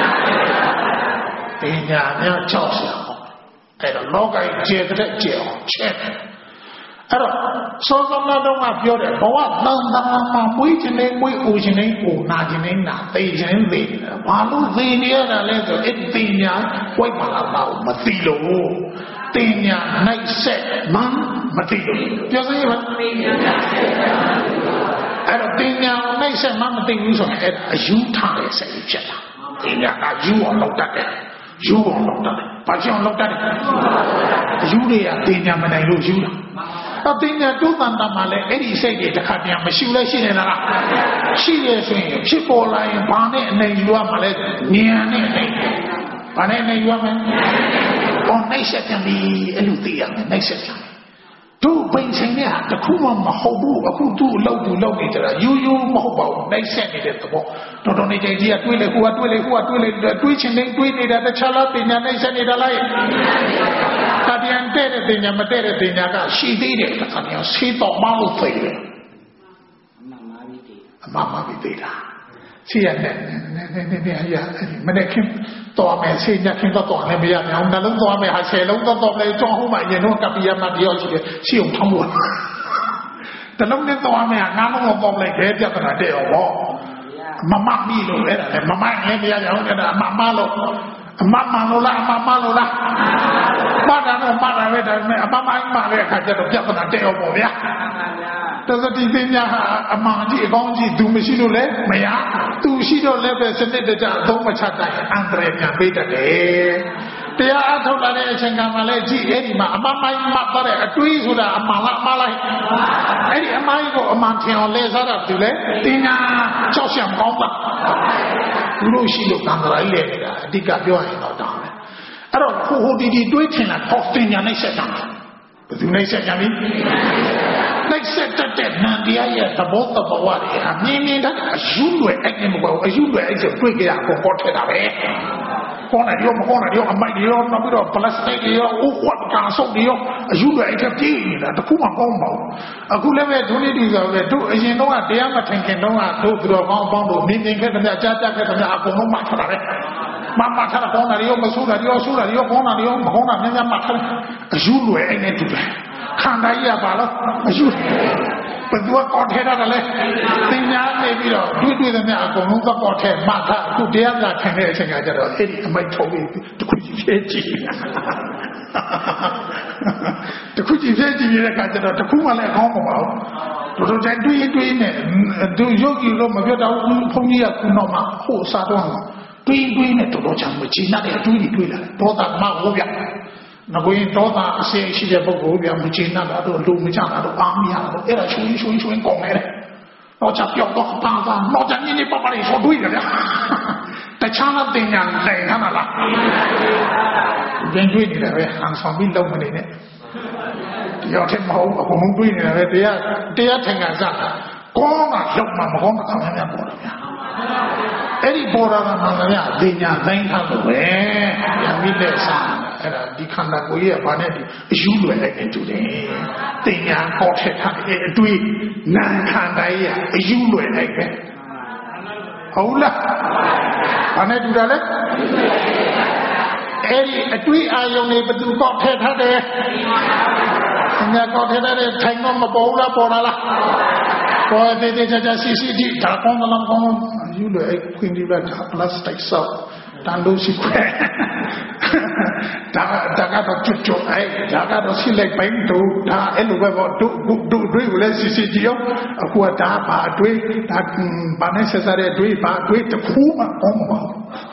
တင်ညာများကြောက်စရာအဲ့တော့လောကကြီးကျေတဲ့ကျေအောင်ချက်အဲ့တော့စောစောကတော့ပြောတယ်ဘဝတန်တရာမှာမွေးခြင်းနဲ့မွေးအိုခြင်းနဲ့အိုနာခြင်းနဲ့နာသိခြင်းနဲ့သိဘာလို့သိနေရတာလဲဆိုအဲ့တင်ညာဝိုက်ပါလာတော့မသိလို့တင်ညာနိုင်ဆက်မှမသိလို့ပြောစမ်းရပါအဲ့တော့တင်ညာနိုင်ဆက်မှမသိဘူးဆိုရင်အဲ့ဒါအယူထားတဲ့စိတ်ဖြစ်လာတင်ညာကယူအောင်လုပ်တတ်တယ်ယူအောင်လုပ်တတ်တယ်ဘာကြောင့်လုပ်တတ်တယ်ယူတွေကတင်ညာမနိုင်လို့ယူတာအတင်ညာတုတန်တာမှလည်းအဲ့ဒီစိတ်တွေတစ်ခါပြန်မရှိလဲရှိနေလားရှိရဆိုရင်ဖြစ်ပေါ်လာရင်ဘာနဲ့အနေယူရမှာလဲဉာဏ်နဲ့အနေဘာနဲ့အနေယူရမလဲဘောနိုင်ဆက်ပြန်ပြီးအဲ့လိုသိရမယ်နိုင်ဆက်ပြန်တို့ပိန်ဆိုင်နဲ့တခုမှမဟုတ်ဘူးအခုသူ့လောက်နေကြတာယူမဟုတ်ပါဘူးနိုင်ဆက်နေတဲ့သဘောတော်တော်နေကြကြီးကတွေးလေဟိုကတွေးလေတွေးချင်နေတွေးနေတာတခြားလားပညာနိုင်ဆက်နေတာလားတပြန်တဲ့ပညာမတဲ့ပညာကရှိသေးတယ်တခါတည်းဆေးတော့မလို့ဖိတယ်အမမပြီးသေးတာဆေးရတဲ့နေရမနေ့ခင်တော်မယ်ဆေးညခင်တော့လည်းမရအောင်နှလုံးသွားမယ်ဟာ10လုံးတော့လေကြောင်းဟိုမှာရင်တော့ကပိယမတယောက်ရှိတယ်ရှိအောင်ထောင်းဖို့တလုံးနဲ့သွားမယ်ငါးလုံးတော့ပေါ်လိုက်ခဲပြဿနာတဲ့ရောမမမီလို့အဲ့ဒါလေမမလည်းမရအောင်အဲ့ဒါအမလို့အမမလို့လားအမမလို့လားမတာတော့မတာပဲဒါပေမဲ့အမမတဲ့အခါကျတော့ပြဿနာတဲ့ရောပေါ့ဗျာတသတိပညာဟာအမှန်ကြီးအကောင်းကြီးသူမရှိလို့လည်းမရသူရှိတော့လည်းပဲစနစ်တကျအသုံးမချတတ်အန္တရာယ်ပြန်ပေးတတ်တယ်တရားအထုတ်လာတဲ့အချိန်ကမှလည်းကြည့်အဲ့ဒီမှာအမှန်မှတ်တဲ့အတွေးဆိုတာအမှန်လားအမှားလားအဲ့ဒီအမှားကိုအမှန်ထင်အောင်လဲစားတာသူလည်းတင်ညာကြောက်ရှံကောင်းပါသူတို့ရှိလို့ကံကြိုက်လေနေတာအဓိကပြောရင်တော့ဒါပဲအဲ့တော့ဟိုဒီတွေးထင်တာဟောတင်ညာနဲ့ဆက်တာဘယ်သူနဲ့ဆက်ကြပြီလိုက်ဆက်တဲ့နန္တရားရဲ့သဘောတဘာဝတွေဟာမြင်တဲ့အယူလွယ်အဲ့ဒီမဟုတ်ဘူးအယူလွယ်အဲ့ဆိုတွေ့ကြရပေါ်ပေါ်ထက်တာပဲခေါင်းနဲ့ရောမခေါင်းနဲ့ရောအမိုက်တွေရောနောက်ပြီးတော့ပလတ်စတစ်တွေရောဥကွက်ကန်ဆုပ်တွေရောအယူလွယ်အဲ့ပြေးနေတာတခုမှကောင်းမအောင်အခုလည်းပဲဒုနေတူဆိုပဲတို့အရင်တော့တရားမထင်ခင်တော့တို့သူတော်ကောင်းပေါင်းတို့မြင်ခဲ့တဲ့ကြားခဲ့တဲ့အကုန်လုံးမှထားတာပဲမမထားတဲ့ခေါင်းနဲ့ရောမဆိုးတာရောဆိုးတာရောခေါင်းနဲ့ရောမခေါင်းနဲ့များမှထားအယူလွယ်အဲ့နဲ့တူတယ်ခန္ဓာကြီးကပါလို့အယူဘယ်သူကကောက်ထဲတာလဲသင်ညာနေပြီးတော့တွေ့တဲ့များအကုန်လုံးကောက်ထဲမှတ်ထားအခုတရားကခံတဲ့အချိန်ကကျတော့အဲ့ဒီအမိတ်ထုတ်ပြီးတခုကြီးဖြဲကြည့်တခုကြီးဖြဲကြည့်ရတဲ့အခါကျတော့တခုမှလည်းအကောင်းမပါဘူးတို့တိုင်းတွေးနေသူယောဂီလို့မပြောတော့ဘုန်းကြီးကခုတော့မှဟိုစားတော့တွေးနေတော်ချမ်းမကြည့်နဲ့အတွေးတွေးလာတော့တာမှဟိုဗျငါကိုရင်တော့တာအစေရှိတဲ့ပုဂ္ဂိုလ်ပြန်မချင်တာတော့လူမချတာတော့အားမရတော့အဲ့ဒါချွင်းကောင်းနေတယ်တော့ချပြောက်တော့ပါတော့ကြနေပါပါလေးဆိုတွေးကြတယ်တခြားတော့တင်ညာနိုင်ဟမ်းလားပြန်တွေးနေတယ်ပဲဟန်ဆောင်ပြီးလုံးမနေနဲ့တရားထင်မဟုတ်အကုန်လုံးတွေးနေတယ်ပဲတရားထင်ကစားကောင်းတာလောက်မှမကောင်းတာခံရမှာပေါ့ဗျာအဲ့ဒီပေါ်လာတာမှန်ဗျာတင်ညာတိုင်းထားလို့ပဲပြန်ပြီးလက်စားအဲ့ဒါဒီခန္ဓာကိုယ်ရဲ့ဘာနဲ့ဒီအယူလွယ်လိုက်နေတူတယ်တင်ညာကောက်ထက်ထားတဲ့အတွေ့နာခန္ဓာရဲ့အယူလွယ်လိုက်ပဲဟုတ်လားဘာနဲ့တူတာလဲအဲ့ဒီအတွေ့အာယုံတွေဘယ်သူကောက်ထက်ထားတယ်ငါကောက်ထက်တဲ့ထိုင်တော့မပေါ်လားပေါ်လာလားပေါ်တဲ့ကြစီဒီဒါကောင်းလားကောင်းယူလွယ်အဲ့ခွင့်ဒီဘက်ပလတ်စတစ်ဆောက်တန်လို့ရှိခွဲဒါကတော့ကျွတ်အဲ့ဒါကတော့ရှိလိုက်ပိုင်းတို့ဒါအဲ့လိုပဲပေါ့တို့တွေးလဲစီဒီရောအခုကဒါပါတွေးဒါဘာနဲ့ဆက်စားတဲ့တွေးပါတွေးတခုမှကောင်းမှာ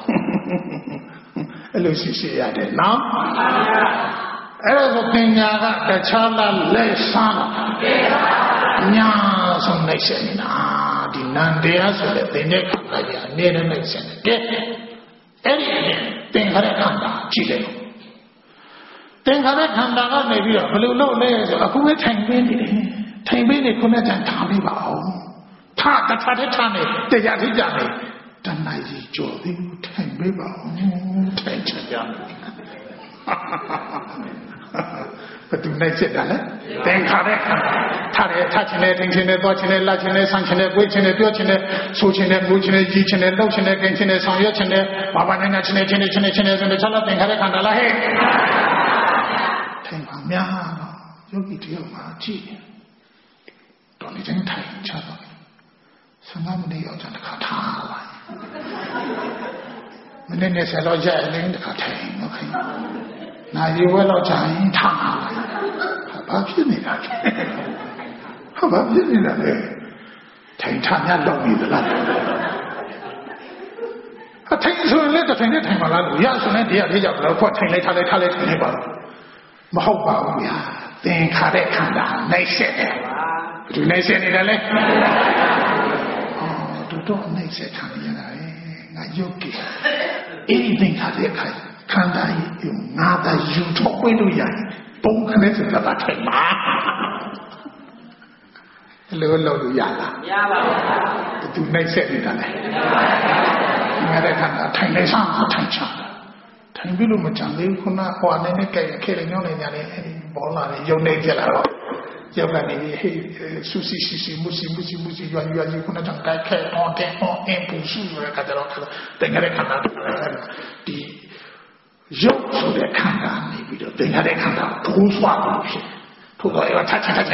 အဲ့လိုစီရတယ်နော်အဲ့ဒါဆိုပညာကတခြားလားလက်စားညာဆုံးနိုင်စနေတာဒီနန္တရားဆိုတဲ့သင်တဲ့ခန္ဓာကြီးအနေနဲ့နိုင်စနေကဲအဲ့ဒီသင်္ခါရခန္ဓာကြည့်တယ် Thank you. အဲ့ဒီခန္ဓာကိုယ်ရဲ့ဘာနဲ့ဒီအယူလွယ်အဲ့နဲ့တူတယ်တင်ညာတင်ခါတဲ့ခန္ဓာကနေပြီးတော့ဘယ်လိုလုပ်လဲဆိုအခုပဲထိုင်ပေးနေတယ်ထိုင်ပေးနေခုနကထားပေးပါအောင်ထားတခါတည်းထားနေတရားထိကြနေတဏှာကြီးကြော်သေးထိုင်ပေးပါအောင်ထိုင်ချင်ကြတယ်ဘယ်သူနိုင်စစ်တာလဲတင်ခါတဲ့ခန္ဓာထားတယ်ထားချင်တယ်ထိုင်ချင်တယ်သွားချင်တယ်လာချင်တယ်ဆန်းချင်တယ်ကိုယ်ချင်တယ်ပြောချင်တယ်ဆိုချင်တယ်ငိုချင်တယ်ကြီးချင်တယ်လှုပ်ချင်တယ်ကိန်းချင်တယ်ဆောင်ရွက်ချင်တယ်ဘာဘာနဲ့ချင်တယ်ချင်တယ်ဆိုတဲ့ချက်လက်တင်ခါတဲ့ခန္ဓာလားဟဲ့ထိုင်ပါများတော့ယောဂီတယောက်မှာကြည့်တော်နေတိုင်းထိုင်ချတော့15မိနစ်ရောက်ကြတခါထားလိုက်မိနစ်နဲ့10လောက်ရက်လည်းတခါထိုင်တော့ခိုင်းနာရီဝက်လောက်ကြာရင်ထားလိုက်ဘာဖြစ်နေတာလဲဘာဖြစ်နေတာလဲထိုင်ထားများတော့ပြီလားထိုင်ဆိုရင်လည်းထိုင်နေထိုင်ပါလားလို့ရဆိုရင်တရားလေးကြောက်တော့ထိုင်လိုက်ထားလိုက်ထိုင်နေပါတော့မဟုတ်ပါဘူးဗျာသင်္ခါရခန္ဓာနိုင်ဆက်တယ်ဒီနိုင်ဆက်နေတယ်လေတို့နိုင်ဆက်ထားနေရတယ်ငါယုတ်ကြီးအဲ့ဒီသင်္ခါရခန္ဓာကြီးငါသာယူထုတ်ပေးလို့ရတယ်ပုံခနဲ့စကားထိုင်ပါလို့လို့ရလားမရပါဘူးသူနိုင်ဆက်နေတာလေငါတဲ့ခန္ဓာထိုင်နေစားထိုင်ချထိုင်ပြီးလို့မကြံသေးဘူးခုနဟိုအနေနဲ့ကြိုက်ခဲတယ်ညောင်းနေကြတယ်အဲ့ဒီဘောလာနေရုံနေကြလာတော့ယောက်ကနေဟေးဆူစီစီစီမူစီရွာကြီးခုနကကြိုက်ခဲတော့တဲ့အင်ပူစုရတဲ့ကတော့တင်ရတဲ့ခန္ဓာဒီရုပ်ဆိုတဲ့ခန္ဓာနေပြီးတော့တင်ရတဲ့ခန္ဓာထိုးဆွားလို့ဖြစ်ထို့တော့အဲ့ထချပြန်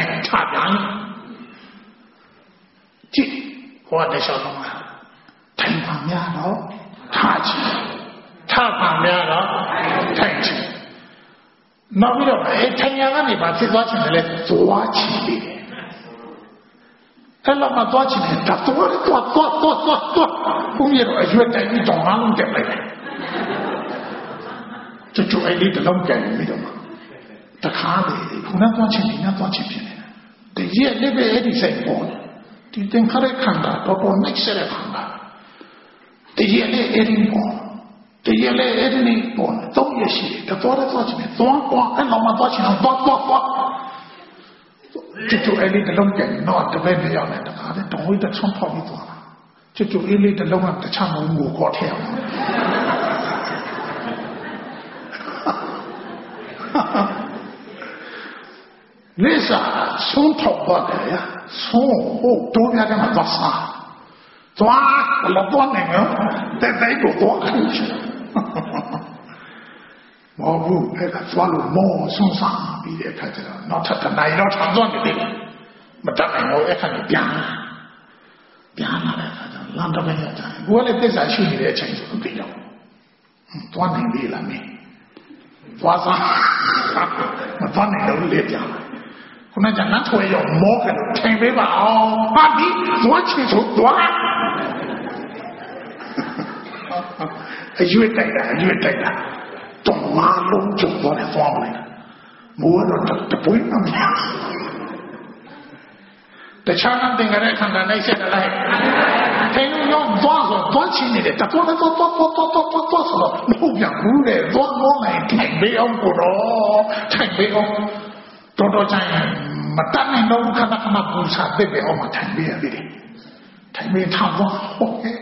ကြည့်ဟောတဲ့ရှောင်းတော့ထိုင်ပါများတော့ထားချင်ထားပါများတော့ထိုင်ချင်နောက်ပြီးတော့ထိုင်ရကနေပါဖြစ်သွားချင်တယ်လေသွားချင်တယ်အဲ့လိုမှသွားချင်တယ်တော့ဘုရားတော့အရွယ်တိုင်ပြီးတော့ငါလုံးတက်လိုက်တယ်ကျအဲ့ဒီတလုံးကြိုင်ပြီးတော့တခါလေခုနသွားချင်တယ်ညသွားချင်ဖြစ်နေတာတည်းရဲ့လည်းပဲအဲ့ဒီစိတ်ပေါ်ဒီသင်္ခါရခန္ဓာတော့ပေါ်နေစေတဲ့ခန္ဓာတည်းရဲ့လည်းအဲ့ဒီပေါ်တည်းရဲ့လည်းအဲ့ဒီပေါ်တော့ရရှိတယ်တော့သွားချင်တယ်သွားအဲ့လိုမှသွားချင်တော့သွားကျအဲ့ဒီတလုံးကြိုင်တော့တပည့်ပြောင်းတယ်တခါလေတော့ဝိတ္တဆုံးဖောက်ပြီးသွားတာကျအဲ့ဒီတလုံးကတခြားမုံကိုခေါ်ထည့်အောင်လေစာဆုံးထောက်ပါတယ်呀ဆုံးဟုတ်တော့ရတယ်မှာသွားစားသွားလောပေါ်နေနော်တဲ့တဲ့ကိုသွားမဟုတ်ဘူးအဲ့ဒါသွားလို့မောဆုံးစားပြီးတဲ့အခါကျတော့နောက်ထပ်တစ်နိုင်တော့ထောင်သွားနေတယ်မတတ်နိုင်တော့အဲ့ခါကျပြန်လာတဲ့အခါကျတော့လမ်းတော့ပဲရတယ်ကိုယ်ကလည်းသစ္စာရှိနေတဲ့အချိန်ဆိုတော့သိတော့သွားနိုင်ပြီလားမင်းသွားစားမသွားနိုင်တော့လေပြန်ခုနကနတ်ထွေရောမောကထိုင်ပေးပါအောင်ဟာဒီသွားချင်ဆိုသွားအရွေးတိုက်တာတော့မလုံးကျတော့လည်းသွားမလိုက်မိုးတော့တပွေးမများတခြားတင်ကြတဲ့ခန္ဓာနိုင်ဆက်တယ်လိုက်ထိုင်လို့ရောသွားချင်နေတယ်တော့ဆိုတော့မဟုတ်ပြန်ဘူးလေသွားမောနိုင်ထိုင်ပေးအောင်ကိုတော့ထိုင်ပေးအောင်တော်ကြိုင်မတတ်နိုင်တော့ခဏပူစားတဲ့ပဲအောင်မထိုင်ပေးရသေးတယ်ထိုင်ပေးထားသွားဟုတ်ကဲ့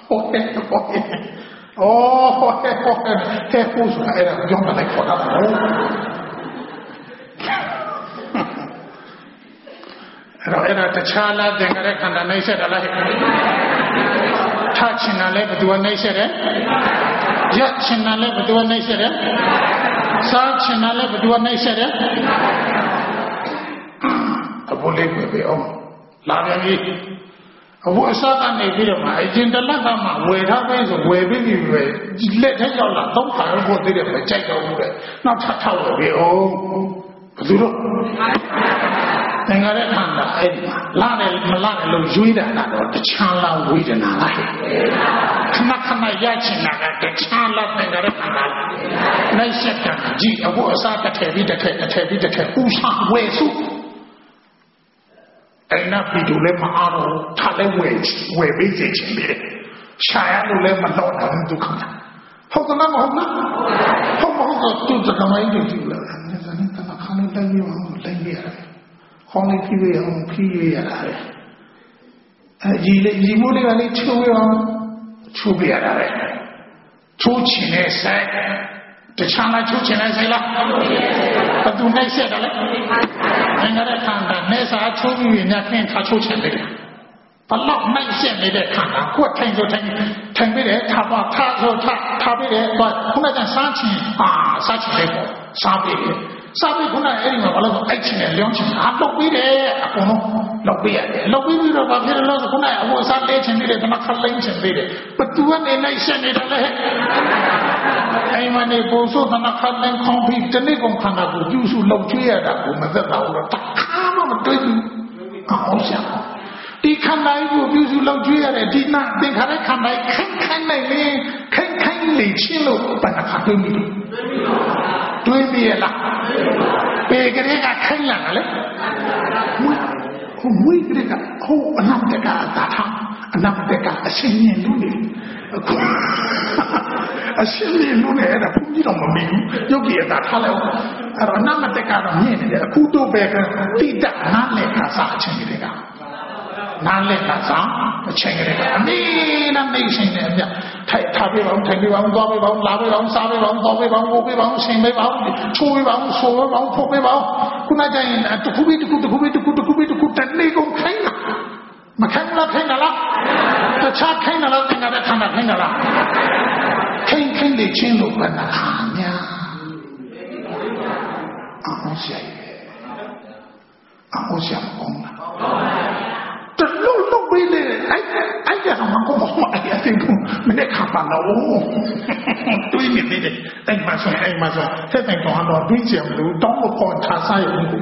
တဲ့ပူစားအဲ့ဒါကြောင့်မလိုက်ခေါ်တာဘူးအဲ့ဒါတခြားလားသင်္ကြန်ခန္ဓာနိုင်ဆက်တယ်လားထချင်တယ်လည်းဘယ်သူကနိုင်ဆက်တယ်ရက်ချင်တယ်လည်းဘယ်သူကနိုင်ဆက်တယ်စားချင်တယ်လည်းဘယ်သူကနိုင်ဆက်တယ်အဘိုးလေးပဲအောင်လာပြန်ပြီအဘိုးအစားကနေပြီးတော့မှအရင်တလက်ကမှဝယ်ထားပေးဆိုဝယ်ပြီးပြီပဲလက်ထက်ရောက်လာတော့ခါရုပ်ဖို့သေးတယ်မကြိုက်တော့ဘူးပဲနောက်ထပ်ထောက်လို့ပြီအောင်ဘယ်သူတော့သင်္ခါရခန္ဓာအဲ့ဒီလာတယ်မလာတယ်လို့ရွေးတာတော့တခြားလားဝေဒနာလားခဏရချင်တာကတခြားလားသင်္ခါရခန္ဓာနိုင်စက်ကကြည့်အဘိုးအစားတစ်ထည့်ပြီးတစ်ထည့်ဥစားဝယ်စုအဲ့နာပြီးတော့လည်းမအားတော့ထားလဲဝယ်ပေးချင်တယ်ရှာရလို့လည်းမတော့ဘူးဒုက္ခဟုတ်ကလားမဟုတ်လားဟုတ်တော့သူ့ကမိုင်းတွေကြည့်လာတယ်။ဒါနဲ့တမခါလေးတိုင်းပြီးအောင်တိုင်းပြရတယ်။ခေါင်းလေးဖြည်းဖြည်းအောင်ဖြည်းရတာပဲ။ဒီမိုးလေးကလည်းချိုးရအောင်ချိုးပြရတာပဲ။ချိုးချင်တဲ့ဆိုင်တခြားလားချိုးချင်တဲ့ဆိုင်လားဘယ်သူနိုင်ဆက်တယ်လဲ။ငါတဲ့ခံတာနဲ့စားချိုးပြီးညခင်းခါချိုးချင်တယ်။ဘလောက်နိုင်ဆက်နေတဲ့ခံတာကိုထိုင်ဆိုထိုင်ပြီးတယ်ထားပါထားဆိုထားပြီးတယ်ခုနကစားချင်စားချင်တယ်ပေါ့စားပြီးတယ်စားပြီးခုနအဲ့ဒီမှာဘာလို့အိုက်ချင်တယ်လျောင်းချင်တာလုပ်ပြီးတယ်အကုန်လုံးလုပ်ပြီးရတယ်လုပ်ပြီးတော့ဘာဖြစ်လို့လဲခုနအဝစားလဲချင်ပြီးတယ်တမခလိမ့်ချင်ပြီးတယ်ဘသူကနေနိုင်ဆက်နေတယ်လဲအိမ်မနေပုံစိုးတမခလိမ့်ခေါင်းပြီးတနေ့ကုန်ခန္ဓာကိုပြုစုလုပ်ကျွေးရတာကိုမသက်သာဘူးတော့တခါမှမတွေ့ဘူးအောင်ရှာဒီခန္ဓာကိုပြုစုလုပ်ကျွေးရတဲ့ဒီနာသင်္ခါရခန္ဓာခိုင်နိုင်လေခိုင်လေချင်းလို့ဘယ်နှခါတွေ့မိလို့တွေ့မိရလားပေကလေးကခိုင်လာတယ်လေဟိုမွေးကလေးကဟိုအနတ်ကတာထအနတ်ကအရှင်မြင်လို့လေအရှင်မြင်လို့လေအဲ့ဒါဘုန်းကြီးတော့မမီဘူးယောဂီကတာထားလိုက်အဲ့တော့အနတ်ကတော့မြင်နေတယ်အခုတော့ပဲတိတနားလည်းကစားအချင်းတွေကနားလည်းကစားအချင်းတွေကအမေနဲ့မိတ်ရှင်တွေအမြထိုက်ထားပြပါဦးထိုင်ပြပါဦးသွားပြပါဦးလာပြပါဦးစားပြပါဦးသွားပြပါဦးကိုပြပါဦးရှင်ပြပါဦးချိုးပြပါဦးဆိုပြပါဦးဖို့ပြပါဦးခုနကကျရင်တခုပြီးတခုတနေ့ကုန်ခိုင်းတာမခိုင်းလားခိုင်းလားတခြားခိုင်းလားတင်တာခန္ဓာခိုင်းလားခိုင်းလေချင်းလို့ဘယ်နှခါများအောင်ရှာမကောင်းလားတလုံးပေးလေအဲ့ဒါမှကိုမအဲ့အတင်ကိုမနေ့ခါပါတော့တွေးနေတယ်အဲ့မှာဆိုဆက်တိုင်တော့တွေးကြလို့တောင်းဖို့ထားစားရုံကို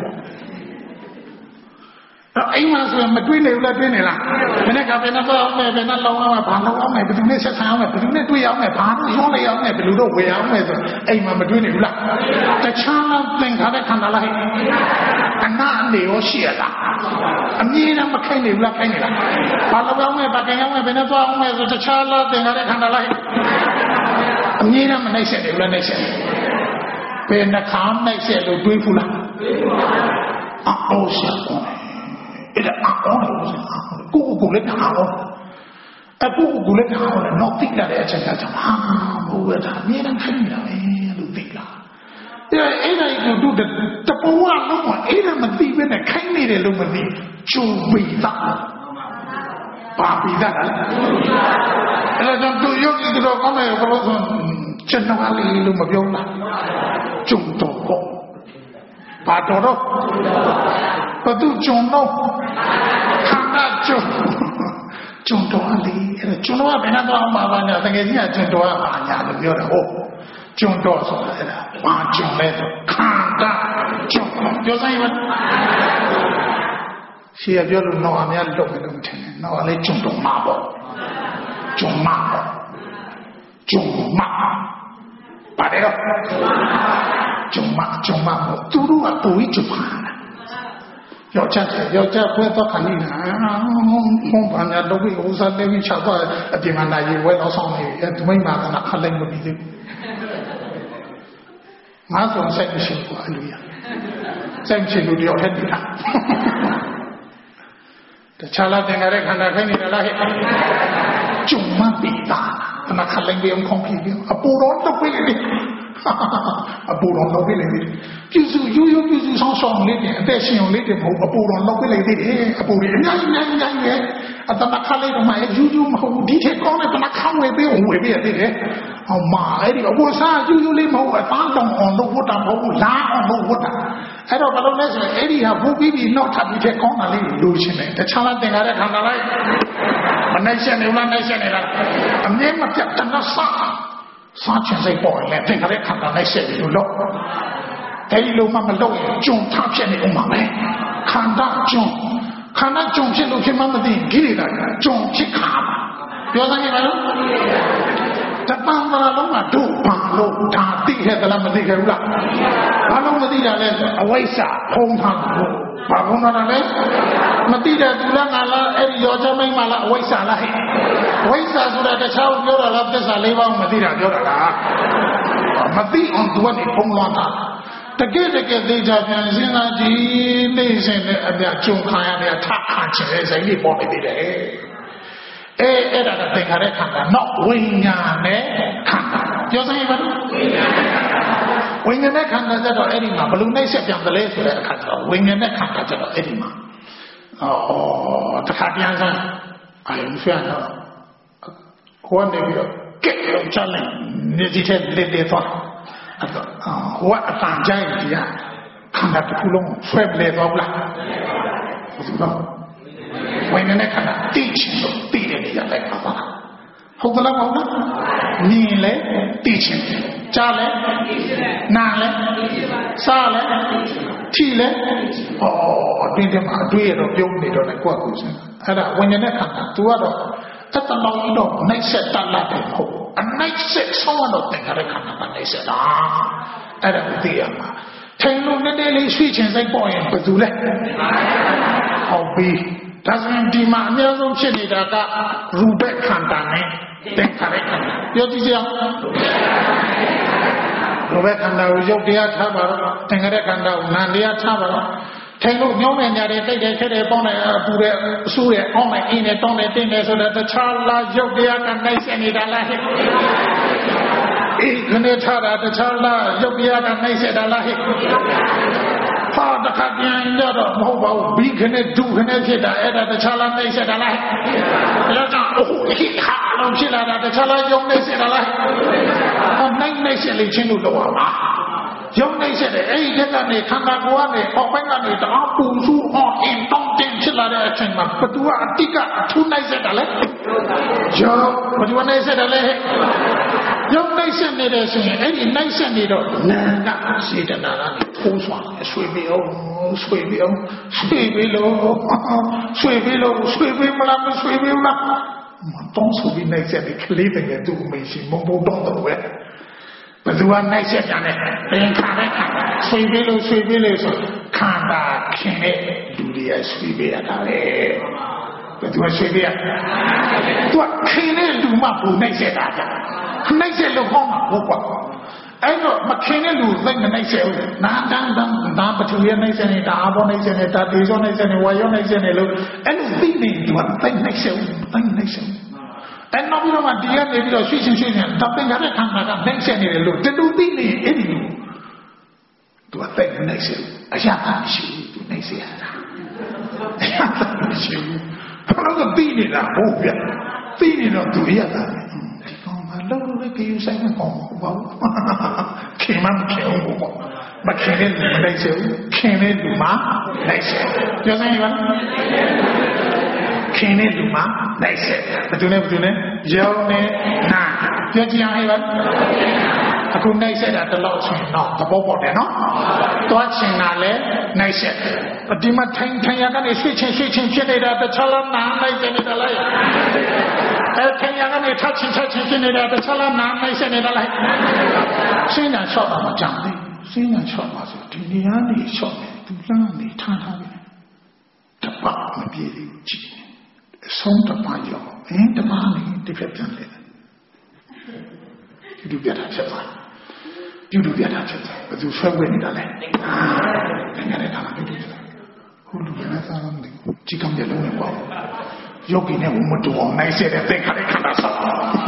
အိမ်မှာဆိုရင်မတွေးနေဘူးလားတွေးနေလားမနေ့ကဘယ်နဲ့တော့အောင်မယ်ဘယ်နဲ့လောင်းအောင်မယ်ဘာလောင်းအောင်မယ်ဘယ်သူနဲ့ဆက်ဆံအောင်မယ်ဘယ်သူနဲ့တွေးအောင်မယ်ဘာလို့ရောလိုက်အောင်မယ်ဘယ်လိုတော့ဝယ်အောင်မယ်ဆိုအိမ်မှာမတွေးနေဘူးလားတခြားလားသင်္ခါရခန္ဓာလားအနာအနေရောရှိရလားအမြဲတမ်းမခိုင်းနေဘူးလားခိုင်းနေလားဘာလောင်းအောင်မယ်ဘာကံအောင်မယ်ဘယ်နဲ့တော့အောင်မယ်ဆိုတခြားလားသင်္ခါရခန္ဓာလားအမြဲတမ်းမနှိမ့်ဆက်နေဘူးလားနှိမ့်ဆက်ဘယ်နှခါနှိမ့်ဆက်လို့တွေးဘူးလားအော်ရှာကောအဲ့ဒါအော်ကိုလည်းအောင်အခုလည်းအောင်တော့တိလာတဲ့အချက်ကြောင့်ဘိုးကဒါအမြဲတမ်းခိုင်းနေတာပဲလို့သိလားအဲ့ဒါကိုတို့တပဝါလုံးကအဲ့ဒါမသိဘဲနဲ့ခိုင်းနေတယ်လို့မသိကျုံပိတာပါပိတာလားအဲ့ဒါတို့ယောဂီတို့ကောင်းတယ်ဘလို့ဆိုကျွန်တော်လေးလို့မပြောလားကျုံတော့ပေါ့ဘာတော့ဘသူကျုံတော့ခန္ဓာကျုံတော့လေအဲ့ဒါကျုံတော့ဘယ်နဲ့တော့မှာပါညာတကယ်ကြီးကကျုံတော့ပါညာလို့ပြောတယ်ဟုတ်ကျုံတော့ဆိုတာအဲ့ဒါဘာကျုံလဲဆိုခန္ဓာကျုံပြောဆိုင်ပါရှေ့ကပြောလို့တော့အများလွတ်တယ်လို့ထင်တယ်တော့လည်းကျုံတော့မှာပေါ့ကျုံမှာပါတယ်တော့ကျုံမှာသူတို့ကပူကြီးကျုံမှာယောက်ျားဖွဲတော့ခဏနေတာဘုံဘာညာတော့ဥစားနေပြီးချတော့အပြင်မှာနိုင်ဝဲတော့ဆောင်နေတယ်ဒီမိမကခလိုက်မပြီးသေးငါဆိုစိတ်မရှိဘူးအလူရစိတ်မရှိလို့တယောက်ထက်နေတာတခြားလာတင်ရတဲ့ခန္ဓာခိုင်းနေတာလားဟဲ့ကျုံမပိတာ那看人别用空皮的，不然都不来的，不然都不来的，就是就是上双来的，在信用来的不然都不来的，不然人，咱们看那个嘛，有嘛，地铁讲的，咱们看外边的，哦妈的，我啥有嘞嘛，我反正on都我当我拉on都我当，哎，到把那那些哎呀，不比你那他地铁讲那里流行嘞，这长了等下来看到来，我那些牛啦，那些牛啦，俺们嘛。等到三千岁报来，等下来看到那些有路，这一路慢慢路，种他片的我妈们，看到种片路片慢慢的给你的，种去看嘛，表示你们，这帮子那路嘛都帮路，他地下的那么地下路啦，那路么地下嘞，为啥空他路？ဘာကုန်းတော့လဲမတိတဲ့သူလည်းငါလားအဲ့ဒီရောချမိတ်မလားဝိဇ္ဇာလားဟဲ့ဝိဇ္ဇာဆိုတာတခြားပြောတာလားသစ္စာ၄ပါးမသိတာပြောတာလားမမသိအောင်သူကနေဖုံးလွှမ်းတာတကယ်သေးချာပြန်စဉ်းစားကြည့်နေစဉ်နဲ့အပြကြုံခံရတဲ့ထခံချင်တဲ့စိတ်လေးပေါ်နေသေးတယ်အဲ့ဒါကသင်္ခါရခန္ဓာနော်ဝိညာဉ်နဲ့ခန္ဓာပြောစမ်းပါဦးဝိညာဉ်နဲ့ခန္ဓာကြတော့အဲ့ဒီမှာဘယ်လိုနှိမ့်ဆက်ပြန်တယ်လဲဆိုတဲ့အခါကျတော့ဝိညာဉ်နဲ့ခန္ဓာကြတော့အဲ့ဒီမှာတခါပြန်စမ်းအာယုံဆွဲတော့ဟိုကနေပြီးတော့ကဲလုံးချလိုက်နေဒီတဲ့လက်သွားအဲ့တော့ဟိုကအတန်ကြိုက်ကြီးခန္ဓာတစ်ခုလုံးဆွဲပလဲသွားဘူးလားဝိညာဉ်နဲ့ခန္ဓာတိချင်လို့တိတဲ့နေရာလိုက်ပါပါဟုတ်ကလားမဟုတ်လားမြင်လဲတိချင်ကြားလဲနားလဲစားလဲထိလဲအတွင်းထဲမှာအတွေ့ရတော့ပြုံးနေတော့လည်းကိုယ့်ကိုယ်စင်အဲ့ဒါဝိညာဉ်နဲ့ခန္ဓာ तू ကတော့တတလောင်းတော့နှိမ့်ဆက်တတ်လာတယ်ဟုတ်အနှိမ့်ဆက်ဆုံးတော့တင်ကြတဲ့ခန္ဓာကနှိမ့်ဆက်တာအဲ့ဒါသိရမှာထိုင်လို့နည်းနည်းလေးရွှေ့ချင်စိတ်ပေါ်ရင်ဘယ်သူလဲဟုတ်ပြီဒါဆိုရင်ဒီမှာအများဆုံးဖြစ်နေတာကရူပခန္ဓာနဲ့တင်ကြတဲ့ခန္ဓာပြောကြည့်ကြအောင်ရူပခန္ဓာကိုရုပ်တရားထားပါတော့တင်ကြတဲ့ခန္ဓာကိုနာမ်တရားထားပါတော့ထိုင်လို့ညောင်းနေကြတဲ့တိတ်တဲ့ခက်တဲ့ပေါင်းတဲ့အပူတဲ့အဆူတဲ့အောင်းတဲ့အင်းနဲ့တောင်းတဲ့တင်းတဲ့ဆိုတော့တခြားလာရုပ်တရားကနိုင်စနေတာလားဟဲ့အေးခနဲ့ထားတာတခြားလာရုပ်တရားကနိုင်စတာလားဟဲ့ဟာတခါပြန်ကြတော့မဟုတ်ပါဘူးဘီခနဲ့ဒုခနဲ့ဖြစ်တာအဲ့ဒါတခြားလာနိုင်စတာလားဟဲ့ဒါကြောင့်အိုးဒီခါလုံးဖြစ်လာတာတခြားလာရုပ်နိုင်စတာလားဟဲ့နိုင်စလေချင်းလို့တော့ပါရုပ်နှိမ့်ဆက်တယ်အဲ့ဒီတက်ကနေခန္ဓာကိုယ်ကနေအောက်ပိုင်းကနေတအားပူဆူအောင်အင်းတောင်းတင်ဖြစ်လာတဲ့အချိန်မှာဘသူကအတိကအထူးနှိမ့်ဆက်တာလဲရုပ်ဘသူကနှိမ့်ဆက်တယ်လဲရုပ်နှိမ့်ဆက်နေတယ်ဆိုရင်အဲ့ဒီနှိမ့်ဆက်နေတော့နာကစေတနာကနေထိုးဆွာဆွေပြီးအောင်ဆွေပြီးလို့ဆွေပြီးမလားမဆွေပြီးလားမတော့ဆွေပြီးနှိမ့်ဆက်တယ်ကလေးတကယ်သူ့အမေရှိမုံတော့တော့ပဲဘယ်သူကနှိုက်ဆက်ကြတယ်သင်္ခါရခန္ဓာဆွေးပေးလို့ဆိုခန္ဓာခင်တဲ့လူတွေကဆွေးပေးရတာလေဘယ်သူကဆွေးပေးရသူကခင်တဲ့လူမှဘူနှိုက်ဆက်တာကြနှိုက်ဆက်လို့ဟောမှာဟုတ်ကွာအဲ့တော့မခင်တဲ့လူသိမနှိုက်ဆက်ဘူးနာတန်းဒါပထဝီနှိုက်ဆက်နေတာအဘောနှိုက်ဆက်နေတာဒေဇောနှိုက်ဆက်နေဝါယောနှိုက်ဆက်နေလို့အဲ့လိုသိနေသူကသိနှိုက်ဆက်ဘူးသိနှိုက်ဆက်အဲ့နောက်ပြီးတော့မှဒီကနေပြီးတော့ရွှေ့ချင်းတပ်ပင်ကြတဲ့ခန္ဓာကနှိမ့်ဆက်နေတယ်လို့တူသိနေအဲ့ဒီလိုသူအသက်နှိမ့်ဆက်အရာမရှိဘူးသူနှိမ့်ဆက်ရတာအရာမရှိဘူးဘာလို့သိနေတာဟုတ်ဗျသိနေတော့သူရတာဒီကောင်မလုံးလို့ကြည့်ဆိုင်မကောင်းဘူးဘာလို့ခင်မခင်ဘူးပေါ့မခင်တဲ့လူမနှိမ့်ဆက်ဘူးခင်တဲ့လူမှနှိမ့်ဆက်ပြောစမ်းရပါခင်တဲ့လူမှနှိုက်ဆက်ဘယ်သူနဲ့ရုံနဲ့နာပြောကြည့်အောင်ဟဲ့ပါအခုနှိုက်ဆက်တာတလို့ဆိုရင်တော့သဘောပေါက်တယ်နော်သွားချင်တာလဲနှိုက်ဆက်ဒီမှာထိုင်ရကနေရွှေ့ချင်းဖြစ်နေတာတခြားလားနာနှိုက်ဆက်နေတာလားထိုင်ရကနေထချင်းဖြစ်နေတာတခြားလားနာနှိုက်ဆက်နေတာလားရှင်းတာချော့တာမကြောက်ဘူးရှင်းတာချော့ပါဆိုဒီနေရာနေချော့တယ်သူလမ်းနေထားတယ်တပတ်မပြေဘူးကြည့်ဆုံးတပါးရောတပါးလေးတစ်ဖက်ပြန်လေပြုပြတာဖြစ်သွားပြုပြတာဖြစ်သွားဘယ်သူဆွဲဝင်နေတာလဲငါလည်းထားပြုပြတာဟိုလူကလည်းစားလို့ကြည့်ကောင်းတယ်လို့ပေါ့ယောဂီနဲ့မတူအောင်နိုင်စေတဲ့သင်္ခါရခန္ဓာဆောက်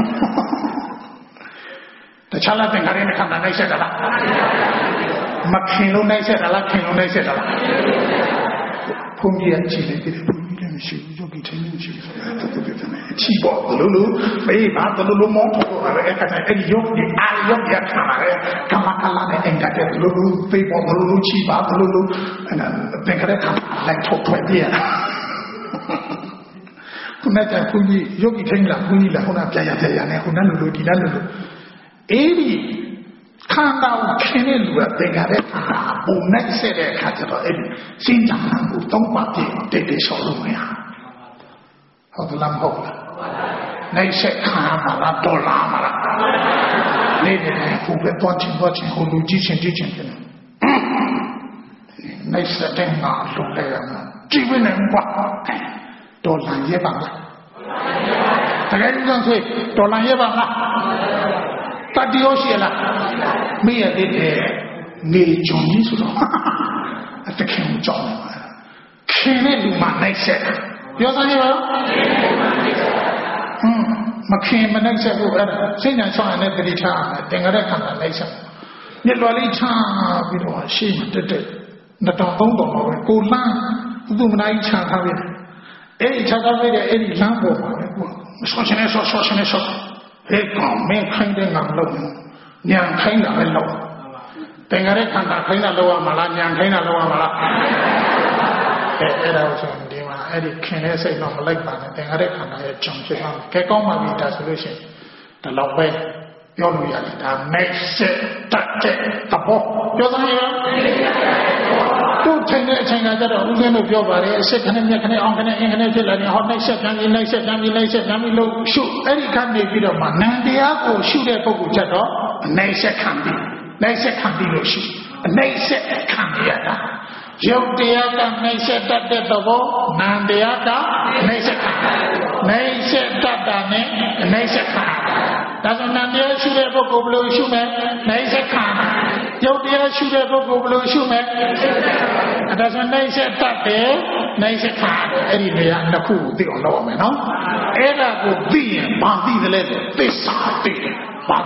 တခြားလားသင်္ခါရခန္ဓာနိုင်စေတာလားမခင်လို့နိုင်စေတာလားခင်လို့နိုင်စေတာလားဘုန်းကြီးကကြည့်လိုက်တယ်ဘုန်းကြီးလည်းမရှိဘူးယောဂီထိုင်နေရှိဆိုတာတော်တော်ပြည့်နေချီပေါ့လို့ဘေးဘာလို့မောင်းထုတ်တော့အဲ့ကတည်းကအဲ့ယောဂီအာယောဂီခါလာတယ်ကမကလာနဲ့အင်္ဂါတဲ့လို့ဘေးပေါ့လို့ချီပါလို့အဲ့ဒါသင်္ခါရခန္ဓာလိုက်ထုတ်ထွက်ပြရခုနကဘုန်းကြီးယောဂီထိုင်လာဘုန်းကြီးလာခုနပြရနဲ့ခုနလို့ဒီလားလို့အဲ့ဒီခန္ဓာကိုခင်တဲ့လူကသင်္ခါရခန္ဓာပုံနဲ့ဆက်တဲ့အခါကျတော့အဲ့ဒီရှင်းကြံတာကိုသုံးပါပြည့်တိတ်တိတ်လျှော်လို့မရဟုတ်သလားမဟုတ်လားနိုင်ဆက်ခါမှာလားတော်လာမှာလားနေတယ်ဘုပဲတော့ချင်းဟိုလူကြီးချင်းဖြစ်နေနိုင်ဆက်တဲ့ငါလုံးလဲရမှာကြည့်ဝင်နေကွာတော်လာရဲ့ပါလားတကယ်လို့ဆိုတော်လာရဲ့ပါလားတ Tadioshi la me a did me Johnny so at the king John. Can it do my next set? You're saying, McCain, my next set, sing and song and every time, then I reckon the nation. Nilolita, we don't shame the Tongo, go land, do night child having any child any lambo, social. They come, make kind of low, young kind of low. Then I reckon that kind of lower Malan, young kind of lower Malan. Eddie can say no like that. Then I reckon I had jumped on. Get on my vida solution. The long way. Your reality. That makes it the ball. You're the don't take it. I got a woman of your body. I said, can I make an organization and how nice it can be nice and nice and low. Shoot. Eddie can make it a man. Nandia shoot a book. Nice can be. Nice can be no shoot. Nice can be at that. Yogdiaka Nation that the war, Nandiaka Nation Tatane, Nation. Doesn't Nandia shoot a book of blue shoeman, Nation. Yogdia shoot a book of blue shoeman. Doesn't Nation Tate, Nation. Anyway, and the cool deal, no man. Era would be in Bandi the letter. This something.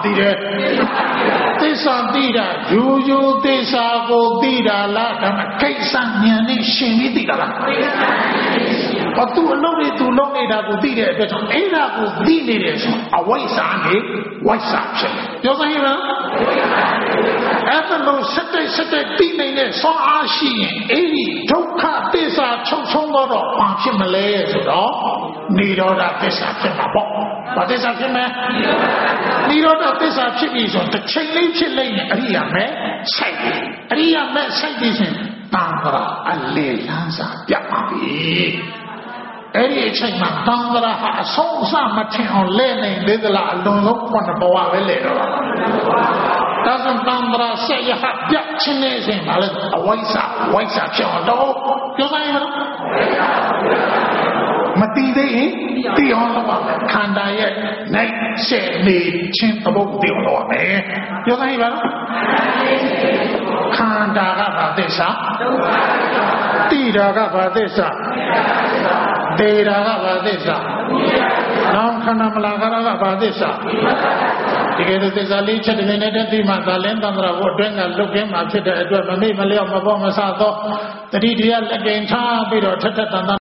This on Dida, Juju, this go Dida, Lata, Kaisan, Yanni, Shimi Dida. But too long it to Dida, but Ada will Dida, a white sand, white sack. You're saying, after those Saturday, Dina, so are she, 80, don't cut this out, Chongo, Pamphim Malay, need all that this after but this after me. Of this attribution, the chilling, Aria me, say this in Tandra, a lay lanza, Yapapi. Any chairman, Tandra, a song, some on learning, little alone, one of our later. Doesn't Tandra say you have Yachinis in a white up, dog? Matide, the honor Kandaya, night said me, chin about the honor. You're the Kandaga Desa, Tidaga Desa, Dedaga Desa, Nam Kanamalaga Desa. Together, there's a leacher in the Magdalene, and I would bring and look him after the Edward Malay of Mabomasato, the DDL again, Tom, Peter,